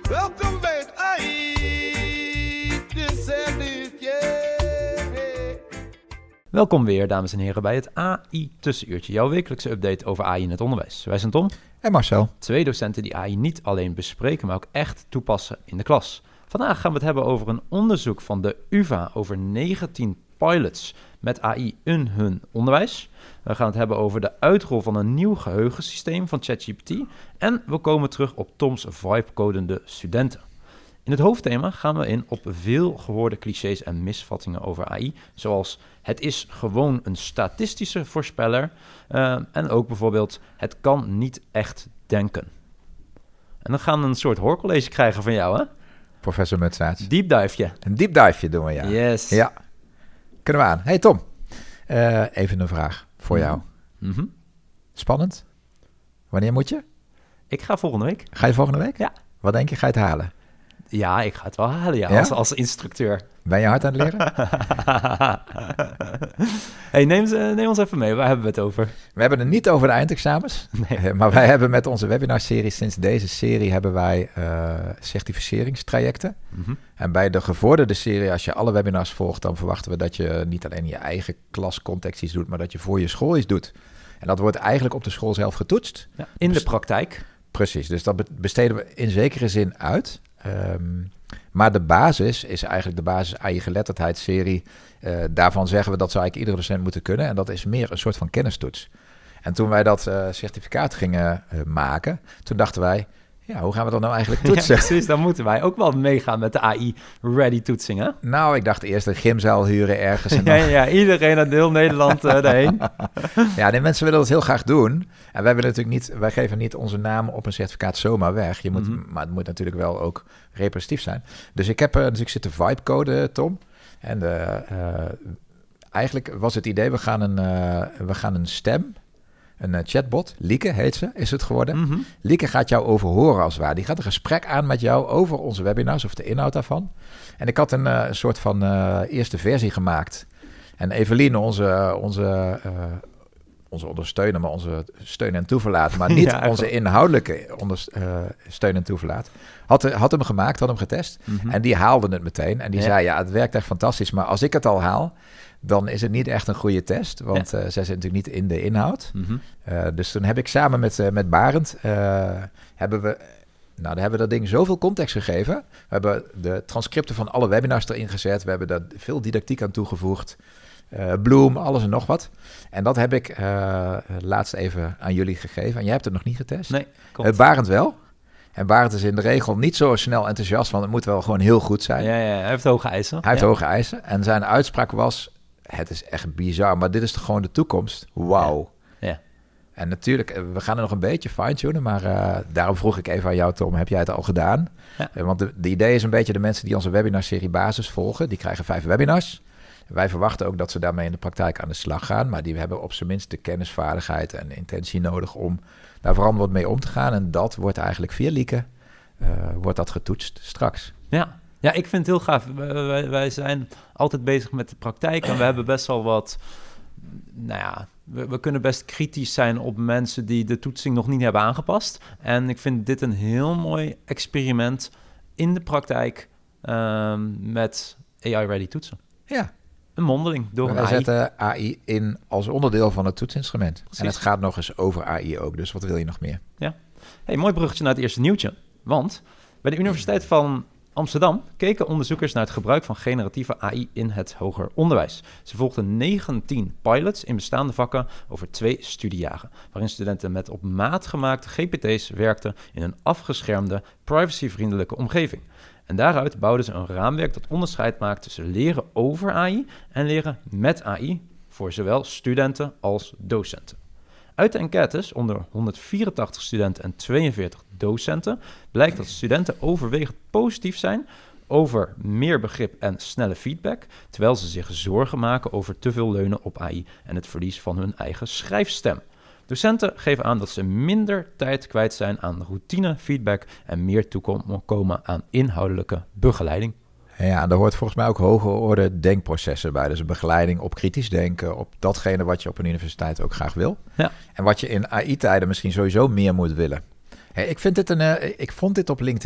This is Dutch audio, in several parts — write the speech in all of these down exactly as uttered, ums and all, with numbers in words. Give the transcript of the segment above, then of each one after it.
Welkom bij het A I. This and it, yeah. Welkom weer, dames en heren, bij het A I-tussenuurtje. Jouw wekelijkse update over A I in het onderwijs. Wij zijn Tom. En Marcel. Twee docenten die A I niet alleen bespreken, maar ook echt toepassen in de klas. Vandaag gaan we het hebben over een onderzoek van de U vA over negentien pilots met A I in hun onderwijs. We gaan het hebben over de uitrol van een nieuw geheugensysteem van ChatGPT. En we komen terug op Toms vibe-codende studenten. In het hoofdthema gaan we in op veel gehoorde clichés en misvattingen over A I. Zoals het is gewoon een statistische voorspeller. Uh, en ook bijvoorbeeld het kan niet echt denken. En dan gaan we een soort hoorcollege krijgen van jou, hè? Professor Mutsaerts. Deep diveje. Een deep diveje doen we, ja. Yes. Ja. Kunnen we aan. Hey Tom, uh, even een vraag voor jou. Mm-hmm. Spannend? Wanneer moet je? Ik ga volgende week. Ga je volgende week? Ja. Wat denk je, ga je het halen? Ja, ik ga het wel halen, ja, Ja? Als, als instructeur. Ben je hard aan het leren? Hey, neem, neem ons even mee, waar hebben we het over? We hebben het niet over de eindexamens. Nee. Uh, maar wij hebben met onze webinarserie, sinds deze serie hebben wij uh, certificeringstrajecten. Mm-hmm. En bij de gevorderde serie, als je alle webinars volgt, dan verwachten we dat je niet alleen in je eigen klascontext iets doet, maar dat je voor je school iets doet. En dat wordt eigenlijk op de school zelf getoetst. Ja, in de praktijk. Precies, dus dat besteden we in zekere zin uit. Um, maar de basis is eigenlijk de basis A I-geletterdheidsserie. Uh, daarvan zeggen we dat zou eigenlijk iedere docent moeten kunnen. En dat is meer een soort van kennistoets. En toen wij dat uh, certificaat gingen uh, maken, toen dachten wij, ja, hoe gaan we dat nou eigenlijk toetsen? Ja, precies, dan moeten wij ook wel meegaan met de A I-ready toetsing, hè? Nou, ik dacht eerst een gymzaal huren ergens. En ja, dan... ja, iedereen uit heel Nederland uh, daarheen. Ja, nee, mensen willen dat heel graag doen. En wij hebben natuurlijk niet, wij geven niet onze naam op een certificaat zomaar weg. Je moet, mm-hmm. Maar het moet natuurlijk wel ook representatief zijn. Dus ik heb, dus ik zit de vibe-code, Tom. En de, uh, eigenlijk was het idee, we gaan een, uh, we gaan een stem, een uh, chatbot, Lieke heet ze, is het geworden. Mm-hmm. Lieke gaat jou overhoren als het ware. Die gaat een gesprek aan met jou over onze webinars of de inhoud daarvan. En ik had een uh, soort van uh, eerste versie gemaakt. En Eveline, onze, onze, uh, onze ondersteuner, maar onze steun en toeverlaat, maar niet ja, onze inhoudelijke onder, uh, steun en toeverlaat, had, had hem gemaakt, had hem getest. Mm-hmm. En die haalde het meteen. En die ja. zei, ja, het werkt echt fantastisch, maar als ik het al haal, dan is het niet echt een goede test, want ja. uh, zij zit natuurlijk niet in de inhoud. Mm-hmm. Uh, dus toen heb ik samen met, uh, met Barend, uh, hebben we, nou, dan hebben we dat ding zoveel context gegeven. We hebben de transcripten van alle webinars erin gezet. We hebben daar veel didactiek aan toegevoegd. Uh, Bloom, alles en nog wat. En dat heb ik uh, laatst even aan jullie gegeven. En jij hebt het nog niet getest? Nee, klopt. Uh, Barend wel. En Barend is in de regel niet zo snel enthousiast, want het moet wel gewoon heel goed zijn. Ja, ja, hij heeft hoge eisen. Hij heeft ja. hoge eisen. En zijn uitspraak was, het is echt bizar, maar dit is toch gewoon de toekomst? Wauw. Ja. Ja. En natuurlijk, we gaan er nog een beetje fine-tunen, maar uh, daarom vroeg ik even aan jou, Tom, heb jij het al gedaan? Ja. Uh, want de, de idee is een beetje de mensen die onze webinarserie basis volgen, die krijgen vijf webinars. Wij verwachten ook dat ze daarmee in de praktijk aan de slag gaan, maar die hebben op zijn minst de kennisvaardigheid en de intentie nodig om daar vooral wat mee om te gaan. En dat wordt eigenlijk via Lieke, uh, wordt dat getoetst straks. Ja. Ja, ik vind het heel gaaf. Wij, wij zijn altijd bezig met de praktijk en we hebben best wel wat, nou ja, we, we kunnen best kritisch zijn op mensen die de toetsing nog niet hebben aangepast. En ik vind dit een heel mooi experiment in de praktijk um, met A I-ready toetsen. Ja. Een mondeling door een wij A I. zetten A I in als onderdeel van het toetsinstrument. Precies. En het gaat nog eens over A I ook, dus wat wil je nog meer? Ja. Hey, mooi bruggetje naar het eerste nieuwtje. Want bij de Universiteit van Amsterdam keken onderzoekers naar het gebruik van generatieve A I in het hoger onderwijs. Ze volgden negentien pilots in bestaande vakken over twee studiejaren, waarin studenten met op maat gemaakte G P T's werkten in een afgeschermde, privacyvriendelijke omgeving. En daaruit bouwden ze een raamwerk dat onderscheid maakt tussen leren over A I en leren met A I voor zowel studenten als docenten. Uit de enquêtes onder honderdvierentachtig studenten en tweeënveertig docenten blijkt dat studenten overwegend positief zijn over meer begrip en snelle feedback, terwijl ze zich zorgen maken over te veel leunen op A I en het verlies van hun eigen schrijfstem. Docenten geven aan dat ze minder tijd kwijt zijn aan routine, feedback en meer toekomen aan inhoudelijke begeleiding. Ja, en daar hoort volgens mij ook hoge orde denkprocessen bij. Dus een begeleiding op kritisch denken, op datgene wat je op een universiteit ook graag wil. Ja. En wat je in A I-tijden misschien sowieso meer moet willen. Hey, ik, vind dit een, uh, ik vond dit op LinkedIn.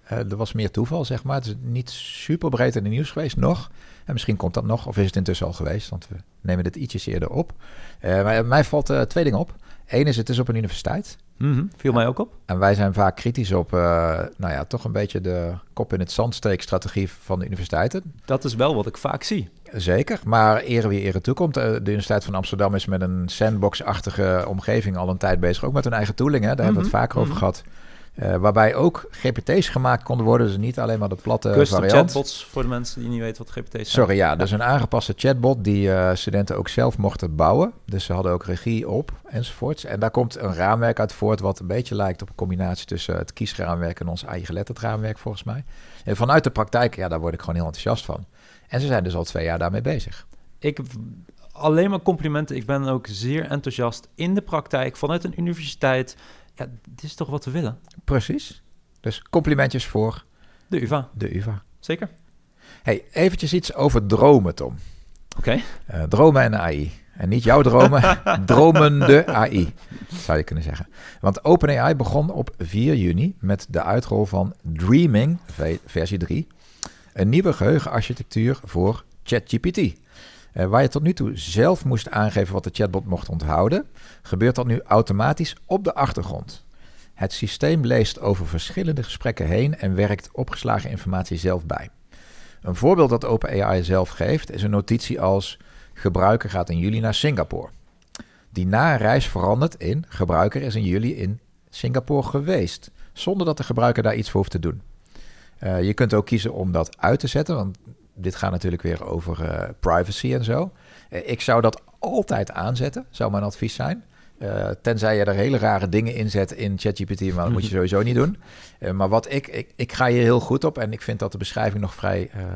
Uh, er was meer toeval, zeg maar. Het is niet super breed in het nieuws geweest, nog. En misschien komt dat nog, of is het intussen al geweest, want we nemen dit ietsjes eerder op. Uh, maar mij valt uh, twee dingen op. Eén is, het is op een universiteit. Mm-hmm, viel mij ook op. En wij zijn vaak kritisch op, uh, nou ja, toch een beetje de kop in het zand steekstrategie van de universiteiten. Dat is wel wat ik vaak zie. Zeker, maar ere wie ere toekomt. De Universiteit van Amsterdam is met een sandbox-achtige omgeving al een tijd bezig. Ook met hun eigen tooling, hè? Daar mm-hmm. hebben we het vaker mm-hmm. over gehad. Uh, waarbij ook G P T's gemaakt konden worden. Dus niet alleen maar de platte Custom variant. Chatbots voor de mensen die niet weten wat G P T's zijn. Sorry, ja. Dus een aangepaste chatbot die uh, studenten ook zelf mochten bouwen. Dus ze hadden ook regie op enzovoorts. En daar komt een raamwerk uit voort wat een beetje lijkt op een combinatie tussen het kiesraamwerk en ons eigen geletterd raamwerk volgens mij. En vanuit de praktijk, ja, daar word ik gewoon heel enthousiast van. En ze zijn dus al twee jaar daarmee bezig. Ik alleen maar complimenten. Ik ben ook zeer enthousiast in de praktijk vanuit een universiteit. Ja, dit is toch wat we willen? Precies. Dus complimentjes voor de U vA. De U vA. Zeker. Hey, eventjes iets over dromen, Tom. Oké. Okay. Uh, dromen en A I. En niet jouw dromen, dromende A I, zou je kunnen zeggen. Want OpenAI begon op vier juni met de uitrol van Dreaming, versie drie. Een nieuwe geheugenarchitectuur voor ChatGPT. Uh, waar je tot nu toe zelf moest aangeven wat de chatbot mocht onthouden, gebeurt dat nu automatisch op de achtergrond. Het systeem leest over verschillende gesprekken heen en werkt opgeslagen informatie zelf bij. Een voorbeeld dat OpenAI zelf geeft is een notitie als gebruiker gaat in juli naar Singapore. Die na een reis verandert in gebruiker is in juli in Singapore geweest, zonder dat de gebruiker daar iets voor hoeft te doen. Uh, je kunt ook kiezen om dat uit te zetten, want dit gaat natuurlijk weer over uh, privacy en zo. Uh, ik zou dat altijd aanzetten, zou mijn advies zijn. Uh, tenzij je er hele rare dingen in zet in ChatGPT, maar dat moet je sowieso niet doen. Uh, maar wat ik, ik, ik ga hier heel goed op en ik vind dat de beschrijving nog vrij uh,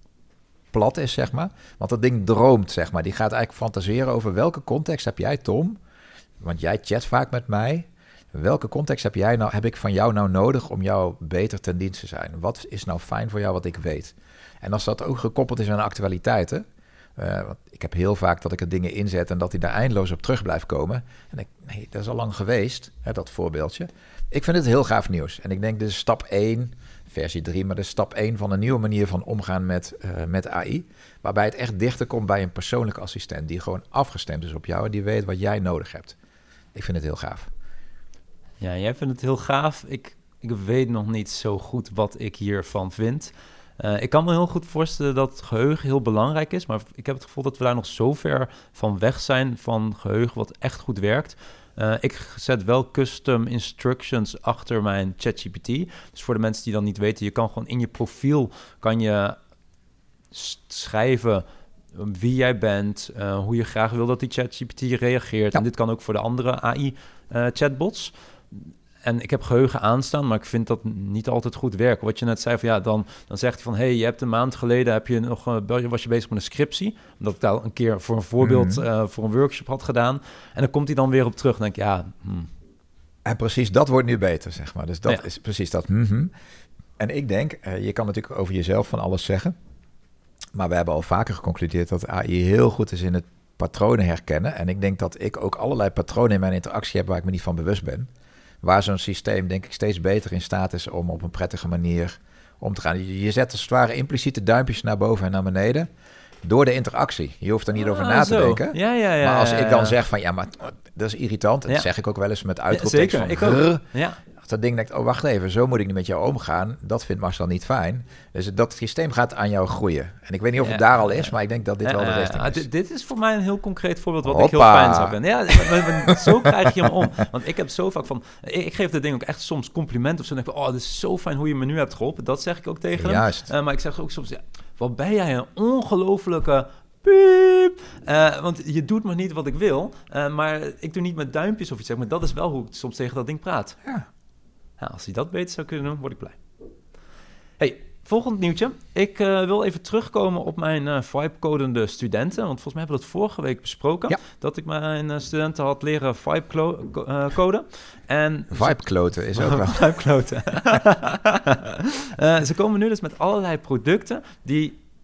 plat is, zeg maar. Want dat ding droomt, zeg maar. Die gaat eigenlijk fantaseren over welke context heb jij, Tom? Want jij chat vaak met mij. Welke context heb, jij nou, heb ik van jou nou nodig om jou beter ten dienst te zijn? Wat is nou fijn voor jou wat ik weet? En als dat ook gekoppeld is aan de actualiteiten. Uh, want ik heb heel vaak dat ik er dingen inzet en dat hij daar eindeloos op terug blijft komen. En ik, nee, dat is al lang geweest, hè, dat voorbeeldje. Ik vind het heel gaaf nieuws. En ik denk, dit is stap één, versie drie, maar dit is stap één van een nieuwe manier van omgaan met, uh, met A I. Waarbij het echt dichter komt bij een persoonlijke assistent die gewoon afgestemd is op jou en die weet wat jij nodig hebt. Ik vind het heel gaaf. Ja, jij vindt het heel gaaf. Ik, ik weet nog niet zo goed wat ik hiervan vind. Uh, ik kan me heel goed voorstellen dat geheugen heel belangrijk is, maar ik heb het gevoel dat we daar nog zo ver van weg zijn van geheugen wat echt goed werkt. Uh, ik zet wel custom instructions achter mijn ChatGPT. Dus voor de mensen die dan niet weten, je kan gewoon in je profiel kan je schrijven wie jij bent, uh, hoe je graag wil dat die ChatGPT reageert. Ja. En dit kan ook voor de andere A I-chatbots. Uh, En ik heb geheugen aanstaan, maar ik vind dat niet altijd goed werken. Wat je net zei, van ja, dan, dan zegt hij van... hey, je hebt een maand geleden heb je nog, uh, was je bezig met een scriptie. Omdat ik daar een keer voor een voorbeeld, mm-hmm. uh, voor een workshop had gedaan. En dan komt hij dan weer op terug en denk ik, ja... Hmm. En precies, dat wordt nu beter, zeg maar. Dus dat ja. is precies dat. Mm-hmm. En ik denk, uh, je kan natuurlijk over jezelf van alles zeggen. Maar we hebben al vaker geconcludeerd dat A I heel goed is in het patronen herkennen. En ik denk dat ik ook allerlei patronen in mijn interactie heb waar ik me niet van bewust ben. Waar zo'n systeem, denk ik, steeds beter in staat is om op een prettige manier om te gaan. Je, je zet als het ware impliciete duimpjes naar boven en naar beneden door de interactie. Je hoeft er niet ah, over na te zo. denken. Ja, ja, ja, maar als ja, ja, ik dan ja. zeg van, ja, maar dat is irritant. Dat ja. zeg ik ook wel eens met uitroeptekst ja, van... ik ook. Ja. Als dat ding denkt, oh, wacht even, zo moet ik niet met jou omgaan. Dat vindt Marcel niet fijn. Dus dat systeem gaat aan jou groeien. En ik weet niet of het ja, daar al is, maar ik denk dat dit ja, wel de richting is. Uh, d- dit is voor mij een heel concreet voorbeeld wat Hoppa. ik heel fijn zou vinden. Ja, zo krijg je hem om. Want ik heb zo vaak van... Ik, ik geef dit ding ook echt soms compliment of zo. Dan denk ik, oh, dit is zo fijn hoe je me nu hebt geholpen. Dat zeg ik ook tegen Juist. hem. Uh, maar ik zeg ook soms, ja, wat ben jij een ongelofelijke... Piep. Uh, want je doet maar niet wat ik wil. Uh, maar ik doe niet met duimpjes of iets. Zeg maar dat is wel hoe ik soms tegen dat ding praat. Ja. Ja, als hij dat beter zou kunnen doen, word ik blij. Hey, volgend nieuwtje. Ik uh, wil even terugkomen op mijn uh, vibe-codende studenten. Want volgens mij hebben we dat vorige week besproken. Ja. Dat ik mijn uh, studenten had leren vibe-coden. En vibe-kloten is ook wel. Vibe-kloten. uh, ze komen nu dus met allerlei producten die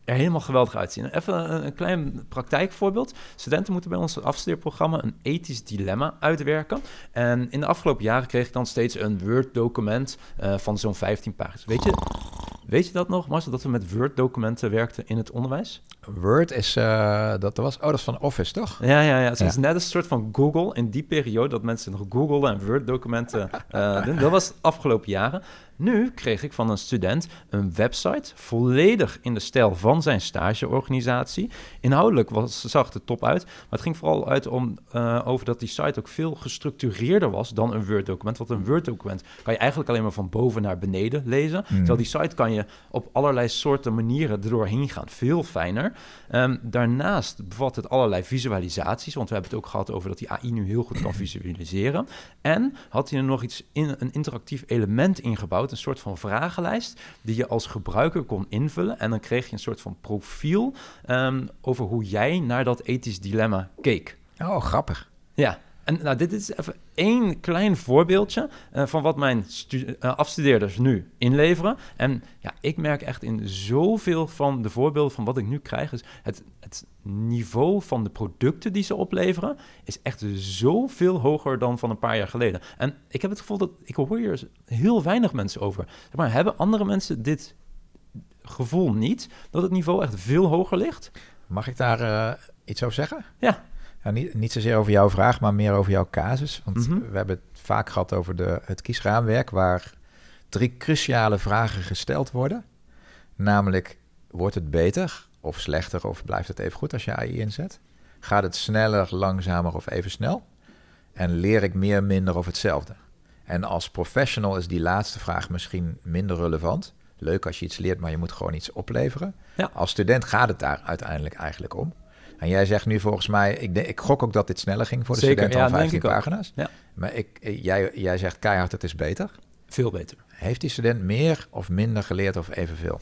er helemaal geweldig uitzien. Even een, een klein praktijkvoorbeeld. Studenten moeten bij ons afstudeerprogramma een ethisch dilemma uitwerken. En in de afgelopen jaren kreeg ik dan steeds een Word-document uh, van zo'n vijftien pagina's. Weet je, weet je dat nog, Marcel, dat we met Word-documenten werkten in het onderwijs? Word is, uh, dat was, oh, dat is van Office, toch? Ja, ja, ja. Het is Ja. net een soort van Google in die periode dat mensen nog Googlen en Word-documenten uh, doen. Dat was de afgelopen jaren. Nu kreeg ik van een student een website volledig in de stijl van zijn stageorganisatie. Inhoudelijk was, zag het er top uit, maar het ging vooral uit om, uh, over dat die site ook veel gestructureerder was dan een Word-document. Want een Word-document kan je eigenlijk alleen maar van boven naar beneden lezen. Mm. Terwijl die site kan je op allerlei soorten manieren er doorheen gaan. Veel fijner. Um, daarnaast bevat het allerlei visualisaties, want we hebben het ook gehad over dat die A I nu heel goed kan visualiseren. En had hij er nog iets in, een interactief element ingebouwd, een soort van vragenlijst die je als gebruiker kon invullen. En dan kreeg je een soort van profiel um, over hoe jij naar dat ethisch dilemma keek. Oh, grappig. Ja, en nou, dit is even één klein voorbeeldje uh, van wat mijn stu- uh, afstudeerders nu inleveren. En ja, ik merk echt in zoveel van de voorbeelden van wat ik nu krijg, is het, het niveau van de producten die ze opleveren is echt zoveel hoger dan van een paar jaar geleden. En ik heb het gevoel dat, ik hoor hier heel weinig mensen over. Zeg maar, hebben andere mensen dit gevoel niet, dat het niveau echt veel hoger ligt? Mag ik daar uh, iets over zeggen? Ja. Ja, niet, niet zozeer over jouw vraag, maar meer over jouw casus. Want Mm-hmm. we hebben het vaak gehad over de, het kiesraamwerk, waar drie cruciale vragen gesteld worden. Namelijk, wordt het beter of slechter of blijft het even goed als je A I inzet? Gaat het sneller, langzamer of even snel? En leer ik meer, minder of hetzelfde? En als professional is die laatste vraag misschien minder relevant. Leuk als je iets leert, maar je moet gewoon iets opleveren. Ja. Als student gaat het daar uiteindelijk eigenlijk om. En jij zegt nu volgens mij, ik, denk, ik gok ook dat dit sneller ging voor de Zeker, student dan ja, denk vijftien ik ook. pagina's. Ja. Maar ik, jij, jij zegt keihard, het is beter. Veel beter. Heeft die student meer of minder geleerd of evenveel?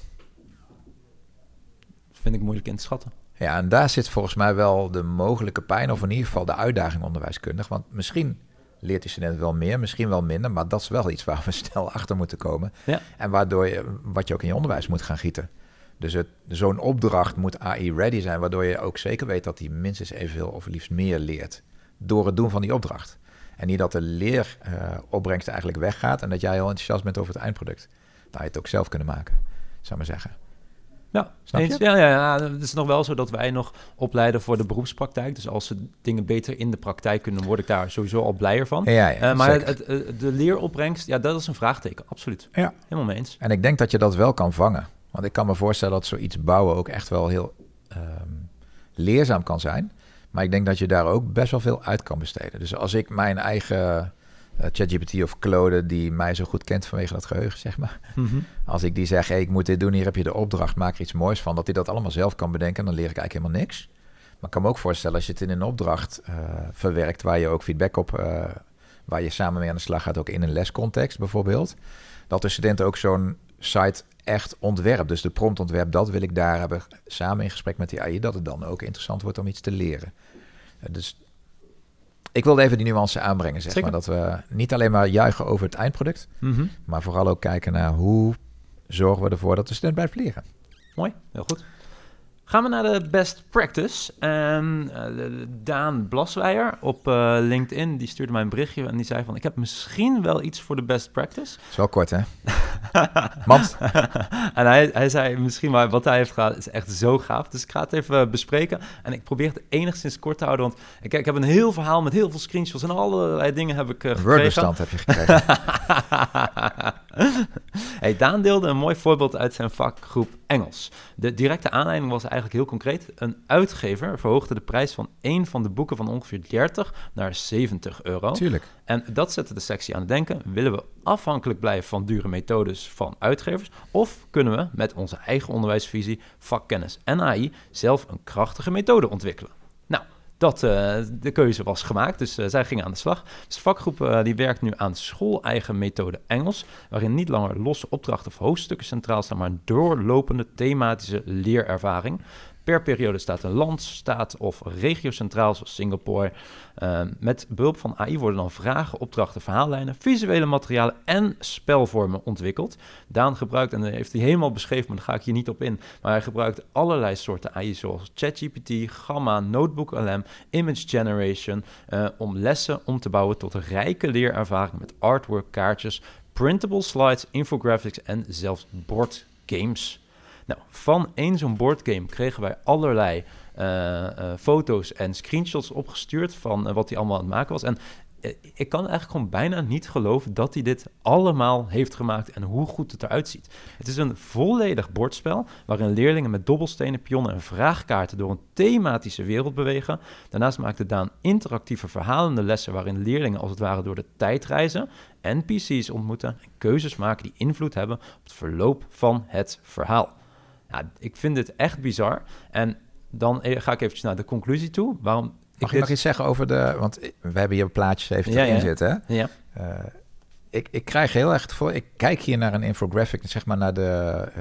Dat vind ik moeilijk in te schatten. Ja, en daar zit volgens mij wel de mogelijke pijn, of in ieder geval de uitdaging onderwijskundig. Want misschien leert die student wel meer, misschien wel minder, maar dat is wel iets waar we snel achter moeten komen. Ja. En waardoor je, wat je ook in je onderwijs moet gaan gieten. Dus het, zo'n opdracht moet A I-ready zijn, waardoor je ook zeker weet dat hij minstens evenveel of liefst meer leert door het doen van die opdracht. En niet dat de leeropbrengst uh, eigenlijk weggaat en dat jij heel enthousiast bent over het eindproduct. Dan had je het ook zelf kunnen maken, zou ik maar zeggen. Ja, Snap je? eens. Ja, ja, ja, het is nog wel zo dat wij nog opleiden voor de beroepspraktijk. Dus als ze dingen beter in de praktijk kunnen, word ik daar sowieso al blijer van. Ja, ja, uh, maar zeker. het, het, de leeropbrengst, ja, dat is een vraagteken, absoluut. Ja. Helemaal mee eens. En ik denk dat je dat wel kan vangen. Want ik kan me voorstellen dat zoiets bouwen ook echt wel heel um, leerzaam kan zijn. Maar ik denk dat je daar ook best wel veel uit kan besteden. Dus als ik mijn eigen uh, ChatGPT of Claude, die mij zo goed kent vanwege dat geheugen, zeg maar. Mm-hmm. Als ik die zeg, hey, ik moet dit doen, hier heb je de opdracht, maak er iets moois van. Dat hij dat allemaal zelf kan bedenken, dan leer ik eigenlijk helemaal niks. Maar ik kan me ook voorstellen als je het in een opdracht uh, verwerkt, waar je ook feedback op, uh, waar je samen mee aan de slag gaat, ook in een lescontext bijvoorbeeld. Dat de student ook zo'n site echt ontwerp. Dus de promptontwerp, dat wil ik daar hebben samen in gesprek met die A I, dat het dan ook interessant wordt om iets te leren. Uh, dus ik wilde even die nuance aanbrengen, zeg Zeker. maar. Dat we niet alleen maar juichen over het eindproduct, Mm-hmm. maar vooral ook kijken naar hoe zorgen we ervoor dat de student blijft leren. Mooi, heel goed. Gaan we naar de best practice. En uh, Daan Blasweijer op uh, LinkedIn, die stuurde mij een berichtje en die zei van, ik heb misschien wel iets voor de best practice. Dat is wel kort, hè? Mand. En hij, hij zei misschien maar wat hij heeft gedaan is echt zo gaaf. Dus ik ga het even bespreken. En ik probeer het enigszins kort te houden. Want ik, ik heb een heel verhaal met heel veel screenshots en allerlei dingen heb ik uh, gekregen. Word-bestand heb je gekregen. Hey, Daan deelde een mooi voorbeeld uit zijn vakgroep Engels. De directe aanleiding was eigenlijk heel concreet. Een uitgever verhoogde de prijs van één van de boeken van ongeveer dertig naar zeventig euro. Tuurlijk. En dat zette de sectie aan het denken. Willen we afhankelijk blijven van dure methodes van uitgevers? Of kunnen we met onze eigen onderwijsvisie, vakkennis en A I zelf een krachtige methode ontwikkelen? Nou, dat, uh, de keuze was gemaakt, dus uh, zij gingen aan de slag. Dus de vakgroep uh, die werkt nu aan schooleigen methode Engels, waarin niet langer losse opdrachten of hoofdstukken centraal staan, maar een doorlopende thematische leerervaring. Per periode staat een land, staat of regio centraal, zoals Singapore. Uh, met behulp van A I worden dan vragen, opdrachten, verhaallijnen, visuele materialen en spelvormen ontwikkeld. Daan gebruikt, en dat heeft hij helemaal beschreven, maar daar ga ik hier niet op in, maar hij gebruikt allerlei soorten A I, zoals ChatGPT, Gamma, Notebook L M, Image Generation, uh, om lessen om te bouwen tot een rijke leerervaring met artwork, kaartjes, printable slides, infographics en zelfs boardgames. Nou, van één zo'n boardgame kregen wij allerlei uh, uh, foto's en screenshots opgestuurd van uh, wat hij allemaal aan het maken was. En uh, ik kan eigenlijk gewoon bijna niet geloven dat hij dit allemaal heeft gemaakt en hoe goed het eruit ziet. Het is een volledig bordspel waarin leerlingen met dobbelstenen, pionnen en vraagkaarten door een thematische wereld bewegen. Daarnaast maakte Daan interactieve verhalende lessen waarin leerlingen als het ware door de tijd reizen, N P C's ontmoeten en keuzes maken die invloed hebben op het verloop van het verhaal. Ja, ik vind dit echt bizar. En dan ga ik eventjes naar de conclusie toe. Waarom Mag ik je dit... nog iets zeggen over de... Want we hebben hier plaatjes even Ja, erin ja. zitten. Hè? Ja. Uh, ik, ik krijg heel erg het voor. Ik kijk hier naar een infographic, zeg maar naar de, uh,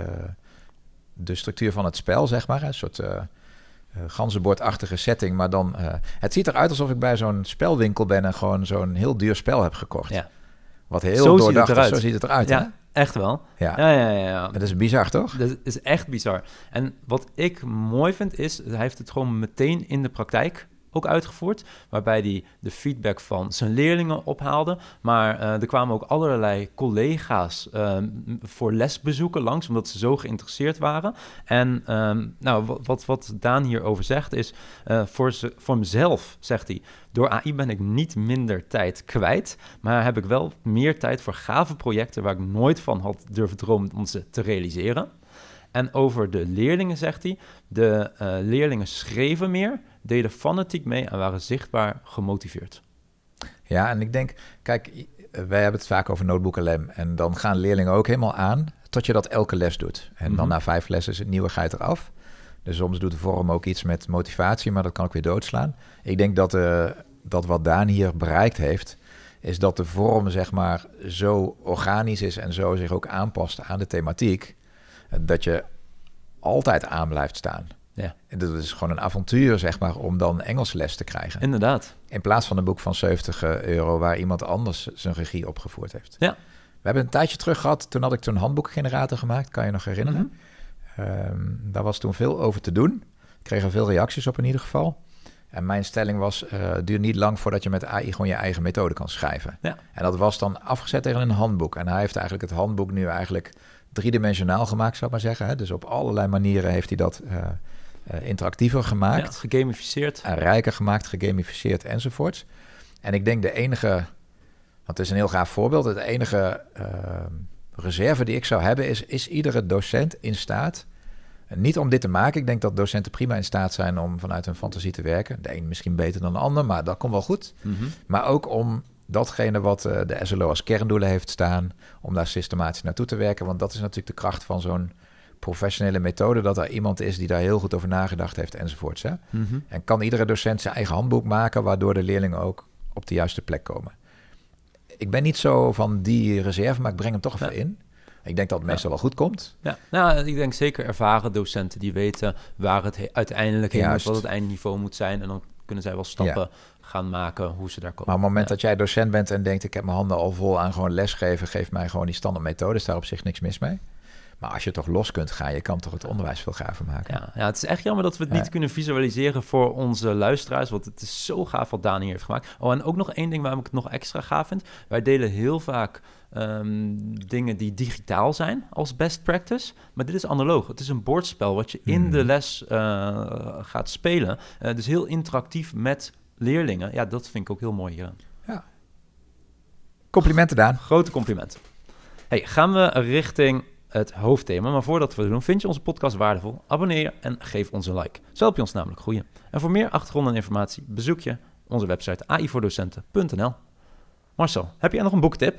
de structuur van het spel, zeg maar. Een soort uh, uh, ganzenbordachtige setting. Maar dan... Uh, het ziet eruit alsof ik bij zo'n spelwinkel ben en gewoon zo'n heel duur spel heb gekocht. Ja. Wat heel Zo doordacht ziet het is. eruit. Zo ziet het eruit, Ja, hè? echt wel. Ja. Ja, ja, ja, ja. Dat is bizar, toch? Dat is echt bizar. En wat ik mooi vind is, hij heeft het gewoon meteen in de praktijk ook uitgevoerd, waarbij hij de feedback van zijn leerlingen ophaalde. Maar uh, er kwamen ook allerlei collega's uh, voor lesbezoeken langs, omdat ze zo geïnteresseerd waren. En um, nou, wat, wat, wat Daan hierover zegt is, uh, voor, ze, voor mezelf, zegt hij, door A I ben ik niet minder tijd kwijt, maar heb ik wel meer tijd voor gave projecten waar ik nooit van had durven dromen om ze te realiseren. En over de leerlingen zegt hij, de uh, leerlingen schreven meer, deden fanatiek mee en waren zichtbaar gemotiveerd. Ja, en ik denk, kijk, wij hebben het vaak over Notebook L M en dan gaan leerlingen ook helemaal aan tot je dat elke les doet. En mm-hmm. dan na vijf lessen is het nieuwigheid eraf. Dus soms doet de vorm ook iets met motivatie, maar dat kan ook weer doodslaan. Ik denk dat, uh, dat wat Daan hier bereikt heeft, is dat de vorm zeg maar zo organisch is en zo zich ook aanpast aan de thematiek, dat je altijd aan blijft staan. Ja. En dat is gewoon een avontuur, zeg maar, om dan Engels les te krijgen. Inderdaad. In plaats van een boek van zeventig euro waar iemand anders zijn regie opgevoerd heeft. Ja. We hebben een tijdje terug gehad, toen had ik toen een handboekgenerator gemaakt, kan je nog herinneren? Mm-hmm. Um, daar was toen veel over te doen. Ik kreeg er veel reacties op in ieder geval. En mijn stelling was, uh, het duurt niet lang voordat je met A I gewoon je eigen methode kan schrijven. Ja. En dat was dan afgezet tegen een handboek. En hij heeft eigenlijk het handboek nu eigenlijk driedimensionaal gemaakt, zou ik maar zeggen. Hè? Dus op allerlei manieren heeft hij dat uh, uh, interactiever gemaakt. Ja, gegamificeerd. En rijker gemaakt, gegamificeerd enzovoort. En ik denk de enige, want het is een heel gaaf voorbeeld, het enige uh, reserve die ik zou hebben is, is iedere docent in staat, en niet om dit te maken, ik denk dat docenten prima in staat zijn om vanuit hun fantasie te werken. De een misschien beter dan de ander, maar dat komt wel goed. Mm-hmm. Maar ook om datgene wat uh, de S L O als kerndoelen heeft staan, om daar systematisch naartoe te werken. Want dat is natuurlijk de kracht van zo'n professionele methode, dat er iemand is die daar heel goed over nagedacht heeft enzovoorts. Hè? Mm-hmm. En kan iedere docent zijn eigen handboek maken, waardoor de leerlingen ook op de juiste plek komen. Ik ben niet zo van die reserve, maar ik breng hem toch even ja. in. Ik denk dat het meestal ja. wel goed komt. Ja, nou, ik denk zeker ervaren docenten die weten waar het he- uiteindelijk heen moet, wat het eindniveau moet zijn. En dan kunnen zij wel stappen ja. gaan maken hoe ze daar komen. Maar op het moment ja. dat jij docent bent en denkt, ik heb mijn handen al vol aan gewoon lesgeven, geef mij gewoon die standaard methode, is daar op zich niks mis mee. Maar als je toch los kunt gaan, je kan toch het onderwijs veel gaver maken. Ja, ja, het is echt jammer dat we het ja. niet kunnen visualiseren voor onze luisteraars, want het is zo gaaf wat Daan hier heeft gemaakt. Oh, en ook nog één ding waarom ik het nog extra gaaf vind. Wij delen heel vaak um, dingen die digitaal zijn als best practice, maar dit is analoog. Het is een bordspel wat je in hmm. de les uh, gaat spelen. Uh, dus heel interactief met leerlingen. Ja, dat vind ik ook heel mooi hier. Ja. Complimenten, Daan. Grote complimenten. Hey, gaan we richting het hoofdthema. Maar voordat we dat doen, vind je onze podcast waardevol? Abonneer je en geef ons een like. Zo help je ons namelijk groeien. En voor meer achtergrond en informatie bezoek je onze website a i voor docenten punt n l. Marcel, heb jij nog een boektip?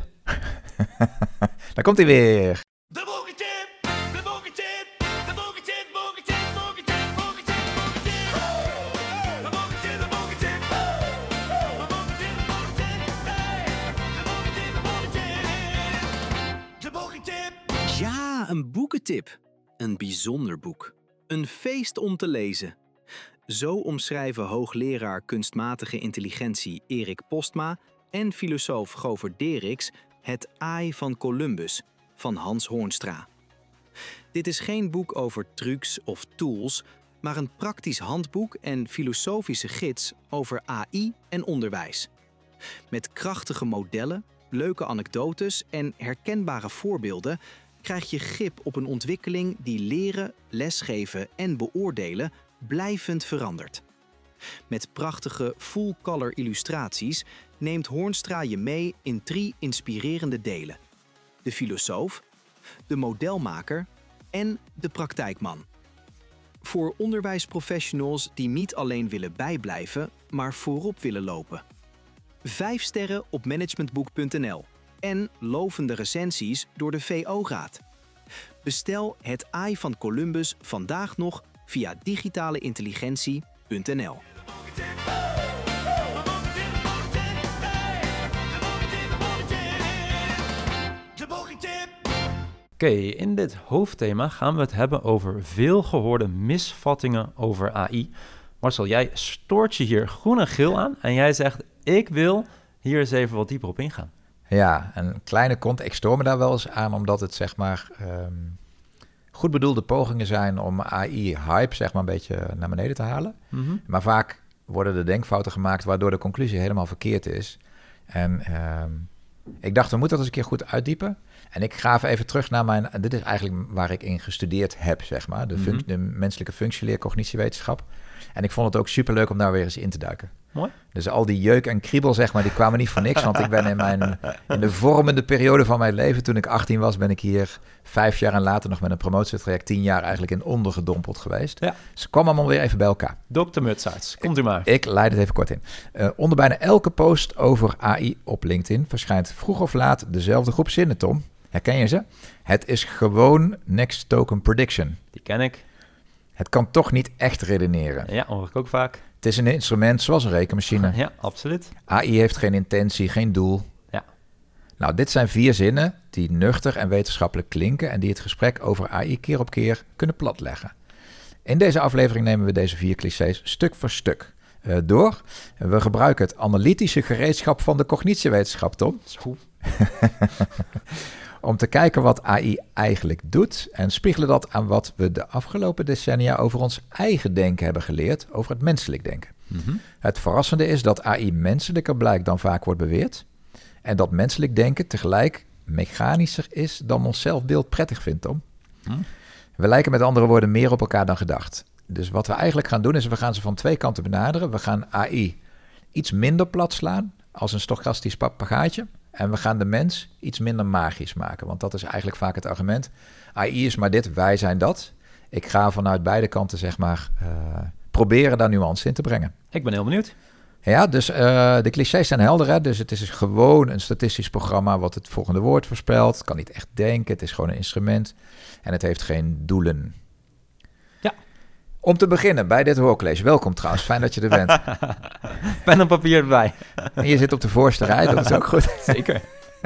Daar komt hij weer. De boekentip, de boekentip, de boekentip, boekentip, boekentip, boekentip, boekentip. De boekentip, de boekentip. De boekentip, de boekentip. De boekentip, de boekentip. De boekentip. Ja, een boekentip. Een bijzonder boek. Een Een feest om te lezen. Zo omschrijven hoogleraar kunstmatige intelligentie Erik Postma en filosoof Govert Deriks het Ai van Columbus van Hans Hoornstra. Dit is geen boek over trucs of tools, maar een praktisch handboek en filosofische gids over A I en onderwijs. Met krachtige modellen, leuke anekdotes en herkenbare voorbeelden krijg je grip op een ontwikkeling die leren, lesgeven en beoordelen blijvend verandert. Met prachtige full-color illustraties neemt Hoornstra je mee in drie inspirerende delen: de filosoof, de modelmaker en de praktijkman. Voor onderwijsprofessionals die niet alleen willen bijblijven, maar voorop willen lopen. Vijf sterren op managementboek punt n l en lovende recensies door de V O-raad. Bestel het Ai van Columbus vandaag nog via digitaleintelligentie punt n l. Oké, okay, in dit hoofdthema gaan we het hebben over veelgehoorde misvattingen over A I. Marcel, jij stoort je hier groen en geel aan en jij zegt, ik wil hier eens even wat dieper op ingaan. Ja, een kleine kont. Ik stoor me daar wel eens aan, omdat het zeg maar um, goed bedoelde pogingen zijn om A I-hype zeg maar een beetje naar beneden te halen. Mm-hmm. Maar vaak worden er denkfouten gemaakt waardoor de conclusie helemaal verkeerd is. En um, ik dacht, we moeten dat eens een keer goed uitdiepen. En ik ga even terug naar mijn... Dit is eigenlijk waar ik in gestudeerd heb, zeg maar. De, func- de menselijke functieleer, cognitiewetenschap. En ik vond het ook superleuk om daar weer eens in te duiken. Mooi. Dus al die jeuk en kriebel, zeg maar, die kwamen niet voor niks. Want ik ben in, mijn, in de vormende periode van mijn leven, toen ik achttien was, ben ik hier vijf jaar en later nog met een promotietraject tien jaar eigenlijk in ondergedompeld geweest. Ja. Dus het kwam allemaal weer even bij elkaar. dokter Mutsaerts, komt u maar. Ik, ik leid het even kort in. Uh, onder bijna elke post over A I op LinkedIn verschijnt vroeg of laat dezelfde groep zinnen, Tom. Herken je ze? Het is gewoon next token prediction. Die ken ik. Het kan toch niet echt redeneren. Ja, hoor ik ook vaak. Het is een instrument zoals een rekenmachine. Ja, absoluut. A I heeft geen intentie, geen doel. Ja. Nou, dit zijn vier zinnen die nuchter en wetenschappelijk klinken en die het gesprek over A I keer op keer kunnen platleggen. In deze aflevering nemen we deze vier clichés stuk voor stuk uh, door. We gebruiken het analytische gereedschap van de cognitiewetenschap, Tom. Zo. Om te kijken wat A I eigenlijk doet en spiegelen dat aan wat we de afgelopen decennia over ons eigen denken hebben geleerd, over het menselijk denken. Mm-hmm. Het verrassende is dat A I menselijker blijkt dan vaak wordt beweerd en dat menselijk denken tegelijk mechanischer is dan ons zelfbeeld prettig vindt, Tom. Mm. We lijken met andere woorden meer op elkaar dan gedacht. Dus wat we eigenlijk gaan doen is, we gaan ze van twee kanten benaderen. We gaan A I iets minder plat slaan als een stochastisch papegaaitje. En we gaan de mens iets minder magisch maken. Want dat is eigenlijk vaak het argument. A I is maar dit, wij zijn dat. Ik ga vanuit beide kanten zeg maar uh, proberen daar nuance in te brengen. Ik ben heel benieuwd. Ja, dus uh, de clichés zijn helder. Hè? Dus het is gewoon een statistisch programma wat het volgende woord voorspelt. Het kan niet echt denken, het is gewoon een instrument. En het heeft geen doelen. Ja. Om te beginnen bij dit hoorcollege. Welkom trouwens, fijn dat je er bent. Pen en papier erbij. En je zit op de voorste rij, dat is ook goed. Zeker.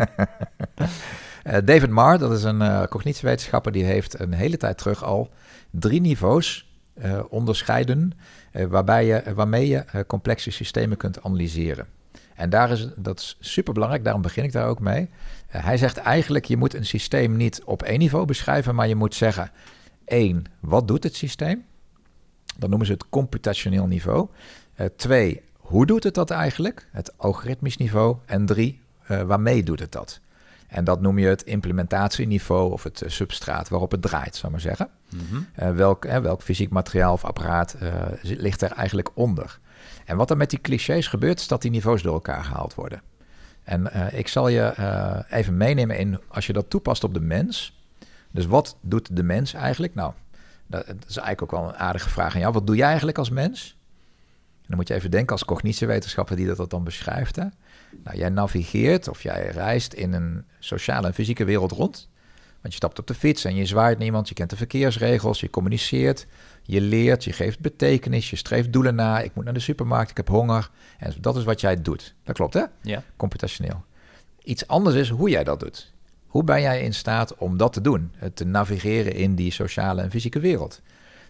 uh, David Marr, dat is een uh, cognitiewetenschapper, die heeft een hele tijd terug al drie niveaus uh, onderscheiden, uh, waarbij je, uh, waarmee je uh, complexe systemen kunt analyseren. En daar is, dat is superbelangrijk, daarom begin ik daar ook mee. Uh, hij zegt eigenlijk, je moet een systeem niet op één niveau beschrijven, maar je moet zeggen, één, wat doet het systeem? Dan noemen ze het computationeel niveau. Uh, twee, hoe doet het dat eigenlijk? Het algoritmisch niveau. En drie, uh, waarmee doet het dat? En dat noem je het implementatieniveau of het uh, substraat waarop het draait, zou ik maar zeggen. Mm-hmm. Uh, welk, uh, welk fysiek materiaal of apparaat uh, ligt er eigenlijk onder? En wat er met die clichés gebeurt, is dat die niveaus door elkaar gehaald worden. En uh, ik zal je uh, even meenemen in, als je dat toepast op de mens. Dus wat doet de mens eigenlijk? Nou, dat is eigenlijk ook wel een aardige vraag aan jou. Wat doe jij eigenlijk als mens? En dan moet je even denken als cognitiewetenschapper die dat, dat dan beschrijft. Hè? Nou, jij navigeert of jij reist in een sociale en fysieke wereld rond. Want je stapt op de fiets en je zwaait naar iemand. Je kent de verkeersregels, je communiceert, je leert, je geeft betekenis, je streeft doelen na. Ik moet naar de supermarkt, ik heb honger. En dat is wat jij doet. Dat klopt, hè? Ja. Computationeel. Iets anders is hoe jij dat doet. Hoe ben jij in staat om dat te doen? Te navigeren in die sociale en fysieke wereld.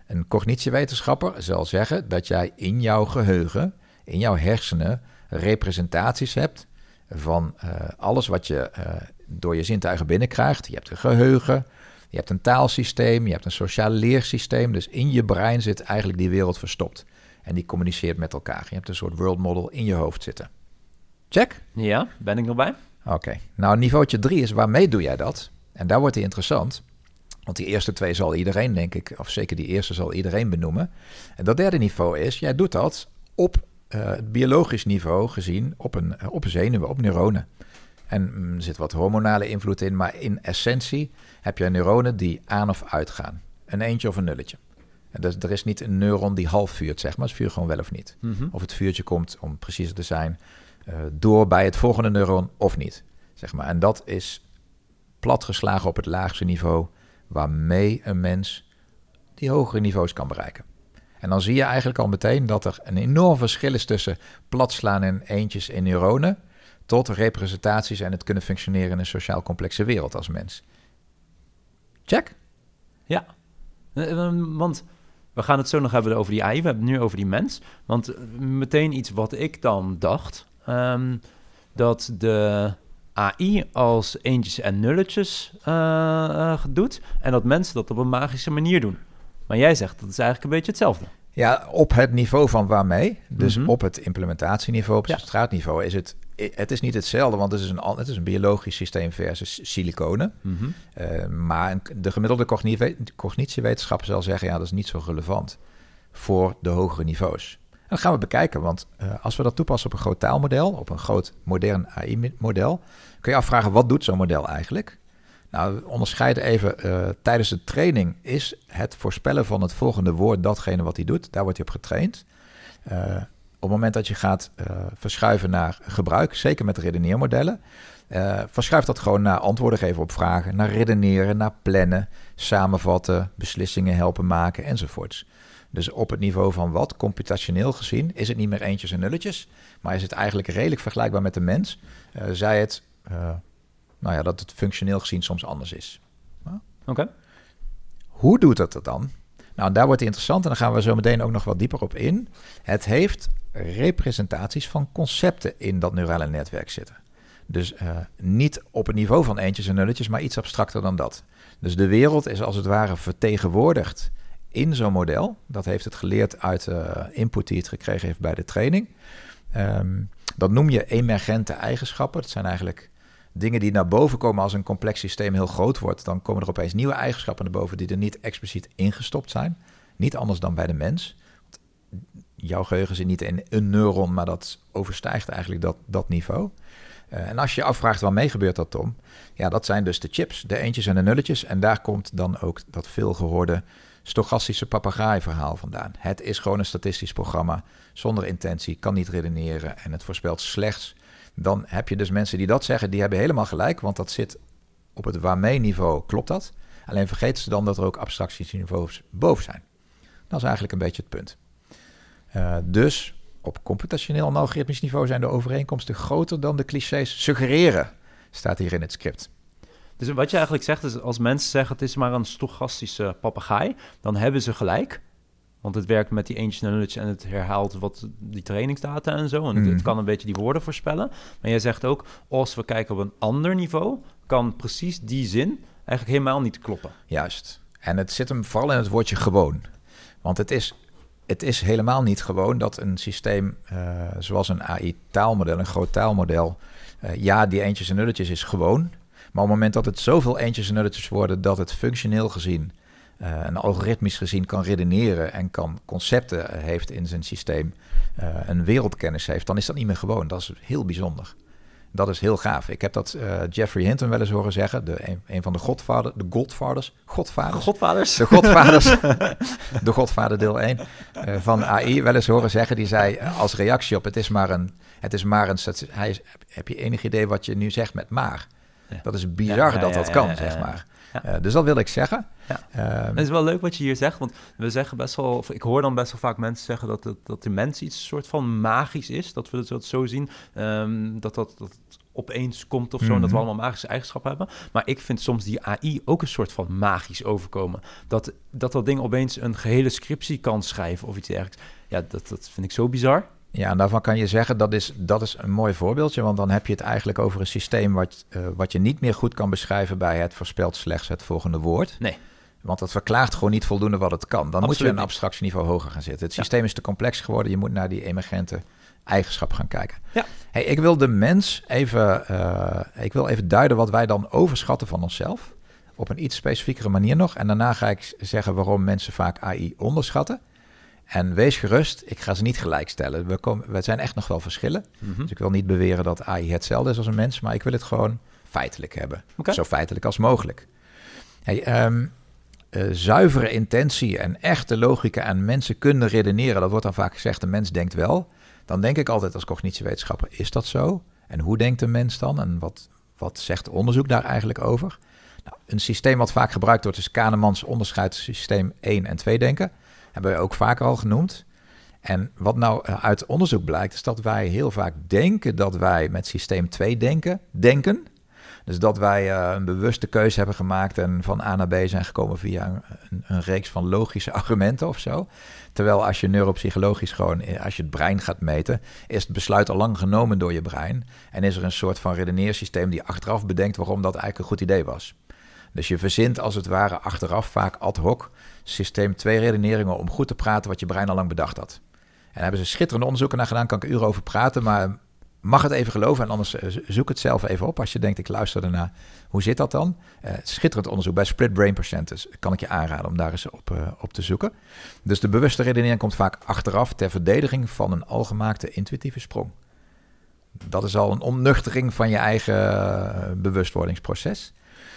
Een cognitiewetenschapper zal zeggen dat jij in jouw geheugen, in jouw hersenen, representaties hebt van uh, alles wat je uh, door je zintuigen binnenkrijgt. Je hebt een geheugen, je hebt een taalsysteem, je hebt een sociaal leersysteem. Dus in je brein zit eigenlijk die wereld verstopt. En die communiceert met elkaar. Je hebt een soort world model in je hoofd zitten. Check? Ja, ben ik nog bij? Oké. Okay. Nou, niveautje drie is waarmee doe jij dat? En daar wordt hij interessant. Want die eerste twee zal iedereen, denk ik, of zeker die eerste zal iedereen benoemen. En dat derde niveau is, jij doet dat op uh, het biologisch niveau gezien, op een, uh, op zenuwen, op neuronen. En mm, er zit wat hormonale invloed in, maar in essentie heb je neuronen die aan of uitgaan. Een eentje of een nulletje. En dus, er is niet een neuron die half vuurt, zeg maar. Het vuurt gewoon wel of niet. Mm-hmm. Of het vuurtje komt, om preciezer te zijn, uh, door bij het volgende neuron of niet. Zeg maar. En dat is platgeslagen op het laagste niveau, waarmee een mens die hogere niveaus kan bereiken. En dan zie je eigenlijk al meteen dat er een enorm verschil is tussen platslaan en eentjes in neuronen tot representaties en het kunnen functioneren in een sociaal complexe wereld als mens. Check? Ja, want we gaan het zo nog hebben over die A I, we hebben het nu over die mens. Want meteen iets wat ik dan dacht, um, dat de A I als eentjes en nulletjes uh, uh, doet en dat mensen dat op een magische manier doen. Maar jij zegt dat is eigenlijk een beetje hetzelfde. Ja, op het niveau van waarmee. Dus Mm-hmm. op het implementatieniveau, op het Ja. straatniveau is het... Het is niet hetzelfde, want het is een, het is een biologisch systeem versus siliconen. Mm-hmm. Uh, maar de gemiddelde cognitie- cognitiewetenschapper zal zeggen, ja, dat is niet zo relevant voor de hogere niveaus. En dat gaan we bekijken, want uh, als we dat toepassen op een groot taalmodel, op een groot modern A I-model, kun je afvragen, wat doet zo'n model eigenlijk? Nou, we onderscheiden even, uh, tijdens de training is het voorspellen van het volgende woord datgene wat hij doet. Daar wordt hij op getraind. Uh, op het moment dat je gaat uh, verschuiven naar gebruik, zeker met redeneermodellen, uh, verschuift dat gewoon naar antwoorden geven op vragen, naar redeneren, naar plannen, samenvatten, beslissingen helpen maken enzovoorts. Dus op het niveau van wat, computationeel gezien, is het niet meer eentjes en nulletjes, maar is het eigenlijk redelijk vergelijkbaar met de mens. Uh, zij het, uh, nou ja, dat het functioneel gezien soms anders is. Huh? Oké. Okay. Hoe doet het dat dan? Nou, daar wordt het interessant en dan gaan we zo meteen ook nog wat dieper op in. Het heeft representaties van concepten in dat neurale netwerk zitten. Dus uh, niet op het niveau van eentjes en nulletjes, maar iets abstracter dan dat. Dus de wereld is als het ware vertegenwoordigd in zo'n model. Dat heeft het geleerd uit uh, input die het gekregen heeft bij de training. Um, dat noem je emergente eigenschappen. Dat zijn eigenlijk dingen die naar boven komen als een complex systeem heel groot wordt. Dan komen er opeens nieuwe eigenschappen naar boven die er niet expliciet ingestopt zijn. Niet anders dan bij de mens. Want jouw geheugen zit niet in een neuron, maar dat overstijgt eigenlijk dat, dat niveau. Uh, en als je je afvraagt waarmee gebeurt dat, Tom? Ja, dat zijn dus de chips, de eentjes en de nulletjes. En daar komt dan ook dat veelgehoorde stochastische papegaai-verhaal vandaan. Het is gewoon een statistisch programma zonder intentie, kan niet redeneren en het voorspelt slechts. Dan heb je dus mensen die dat zeggen, die hebben helemaal gelijk, want dat zit op het waarmee-niveau, klopt dat. Alleen vergeten ze dan dat er ook abstractieniveaus boven zijn. Dat is eigenlijk een beetje het punt. Uh, dus op computationeel en algoritmisch niveau zijn de overeenkomsten groter dan de clichés suggereren, staat hier in het script. Dus wat je eigenlijk zegt is, als mensen zeggen het is maar een stochastische papegaai, dan hebben ze gelijk. Want het werkt met die eentjes en nulletjes en het herhaalt wat die trainingsdata en zo. En het, Mm. het kan een beetje die woorden voorspellen. Maar jij zegt ook, als we kijken op een ander niveau, kan precies die zin eigenlijk helemaal niet kloppen. Juist. En het zit hem vooral in het woordje gewoon. Want het is, het is helemaal niet gewoon dat een systeem uh, zoals een A I-taalmodel, een groot taalmodel, uh, ja, die eentjes en nulletjes is gewoon. Maar op het moment dat het zoveel eentjes en nulletjes worden dat het functioneel gezien uh, en algoritmisch gezien kan redeneren en kan concepten uh, heeft in zijn systeem, uh, een wereldkennis heeft, dan is dat niet meer gewoon. Dat is heel bijzonder. Dat is heel gaaf. Ik heb dat uh, Jeffrey Hinton wel eens horen zeggen, de, een, een van de godvader, de godfathers, godvaders, Godvaders? de godvaders, de godvader deel één uh, van A I wel eens horen zeggen, die zei uh, als reactie op het is maar een, het is maar een, hij is, heb je enig idee wat je nu zegt met maar? Ja. Dat is bizar Ja, ja, dat ja, dat ja, kan, ja, ja, zeg ja. maar. Ja. Uh, dus dat wil ik zeggen. Ja. Um, Het is wel leuk wat je hier zegt, want we zeggen best wel, of ik hoor dan best wel vaak mensen zeggen dat, het, dat de mens iets soort van magisch is, dat we het zo zien, um, dat, dat, dat het opeens komt of zo... Mm-hmm. en dat we allemaal magische eigenschappen hebben. Maar ik vind soms die A I ook een soort van magisch overkomen. Dat dat, dat ding opeens een gehele scriptie kan schrijven of iets dergelijks. Ja, dat, dat vind ik zo bizar. Ja, en daarvan kan je zeggen, dat is, dat is een mooi voorbeeldje... want dan heb je het eigenlijk over een systeem... wat, uh, wat je niet meer goed kan beschrijven bij het voorspelt slechts het volgende woord. Nee. Want dat verklaart gewoon niet voldoende wat het kan. Dan Absoluut moet je een niet. abstractieniveau hoger gaan zitten. Het systeem ja. is te complex geworden. Je moet naar die emergente eigenschap gaan kijken. Ja. Hey, ik wil de mens even, uh, ik wil even duiden wat wij dan overschatten van onszelf. Op een iets specifiekere manier nog. En daarna ga ik zeggen waarom mensen vaak A I onderschatten. En wees gerust, ik ga ze niet gelijkstellen. We, komen, we zijn echt nog wel verschillen. Mm-hmm. Dus ik wil niet beweren dat A I hetzelfde is als een mens. Maar ik wil het gewoon feitelijk hebben. Okay. Zo feitelijk als mogelijk. Hey, um, Uh, zuivere intentie en echte logica en mensen kunnen redeneren. Dat wordt dan vaak gezegd, de mens denkt wel. Dan denk ik altijd als cognitiewetenschapper, is dat zo? En hoe denkt de mens dan? En wat, wat zegt onderzoek daar eigenlijk over? Nou, een systeem wat vaak gebruikt wordt is Kahnemans onderscheidssysteem één en twee denken. Hebben we ook vaker al genoemd. En wat nou uit onderzoek blijkt, is dat wij heel vaak denken dat wij met systeem twee denken, denken... Dus dat wij uh, een bewuste keuze hebben gemaakt en van A naar B zijn gekomen via een, een, een reeks van logische argumenten of zo. Terwijl als je neuropsychologisch gewoon, als je het brein gaat meten, is het besluit al lang genomen door je brein. En is er een soort van redeneersysteem die achteraf bedenkt waarom dat eigenlijk een goed idee was. Dus je verzint als het ware achteraf vaak ad hoc systeem twee redeneringen om goed te praten wat je brein al lang bedacht had. En daar hebben ze schitterende onderzoeken naar gedaan, kan ik uren over praten, maar... Mag het even geloven en anders zoek het zelf even op. Als je denkt, ik luister ernaar, hoe zit dat dan? Uh, schitterend onderzoek bij Split Brain Percentage. Kan ik je aanraden om daar eens op, uh, op te zoeken. Dus de bewuste redenering komt vaak achteraf ter verdediging van een algemaakte intuïtieve sprong. Dat is al een onnuchtering van je eigen uh, bewustwordingsproces.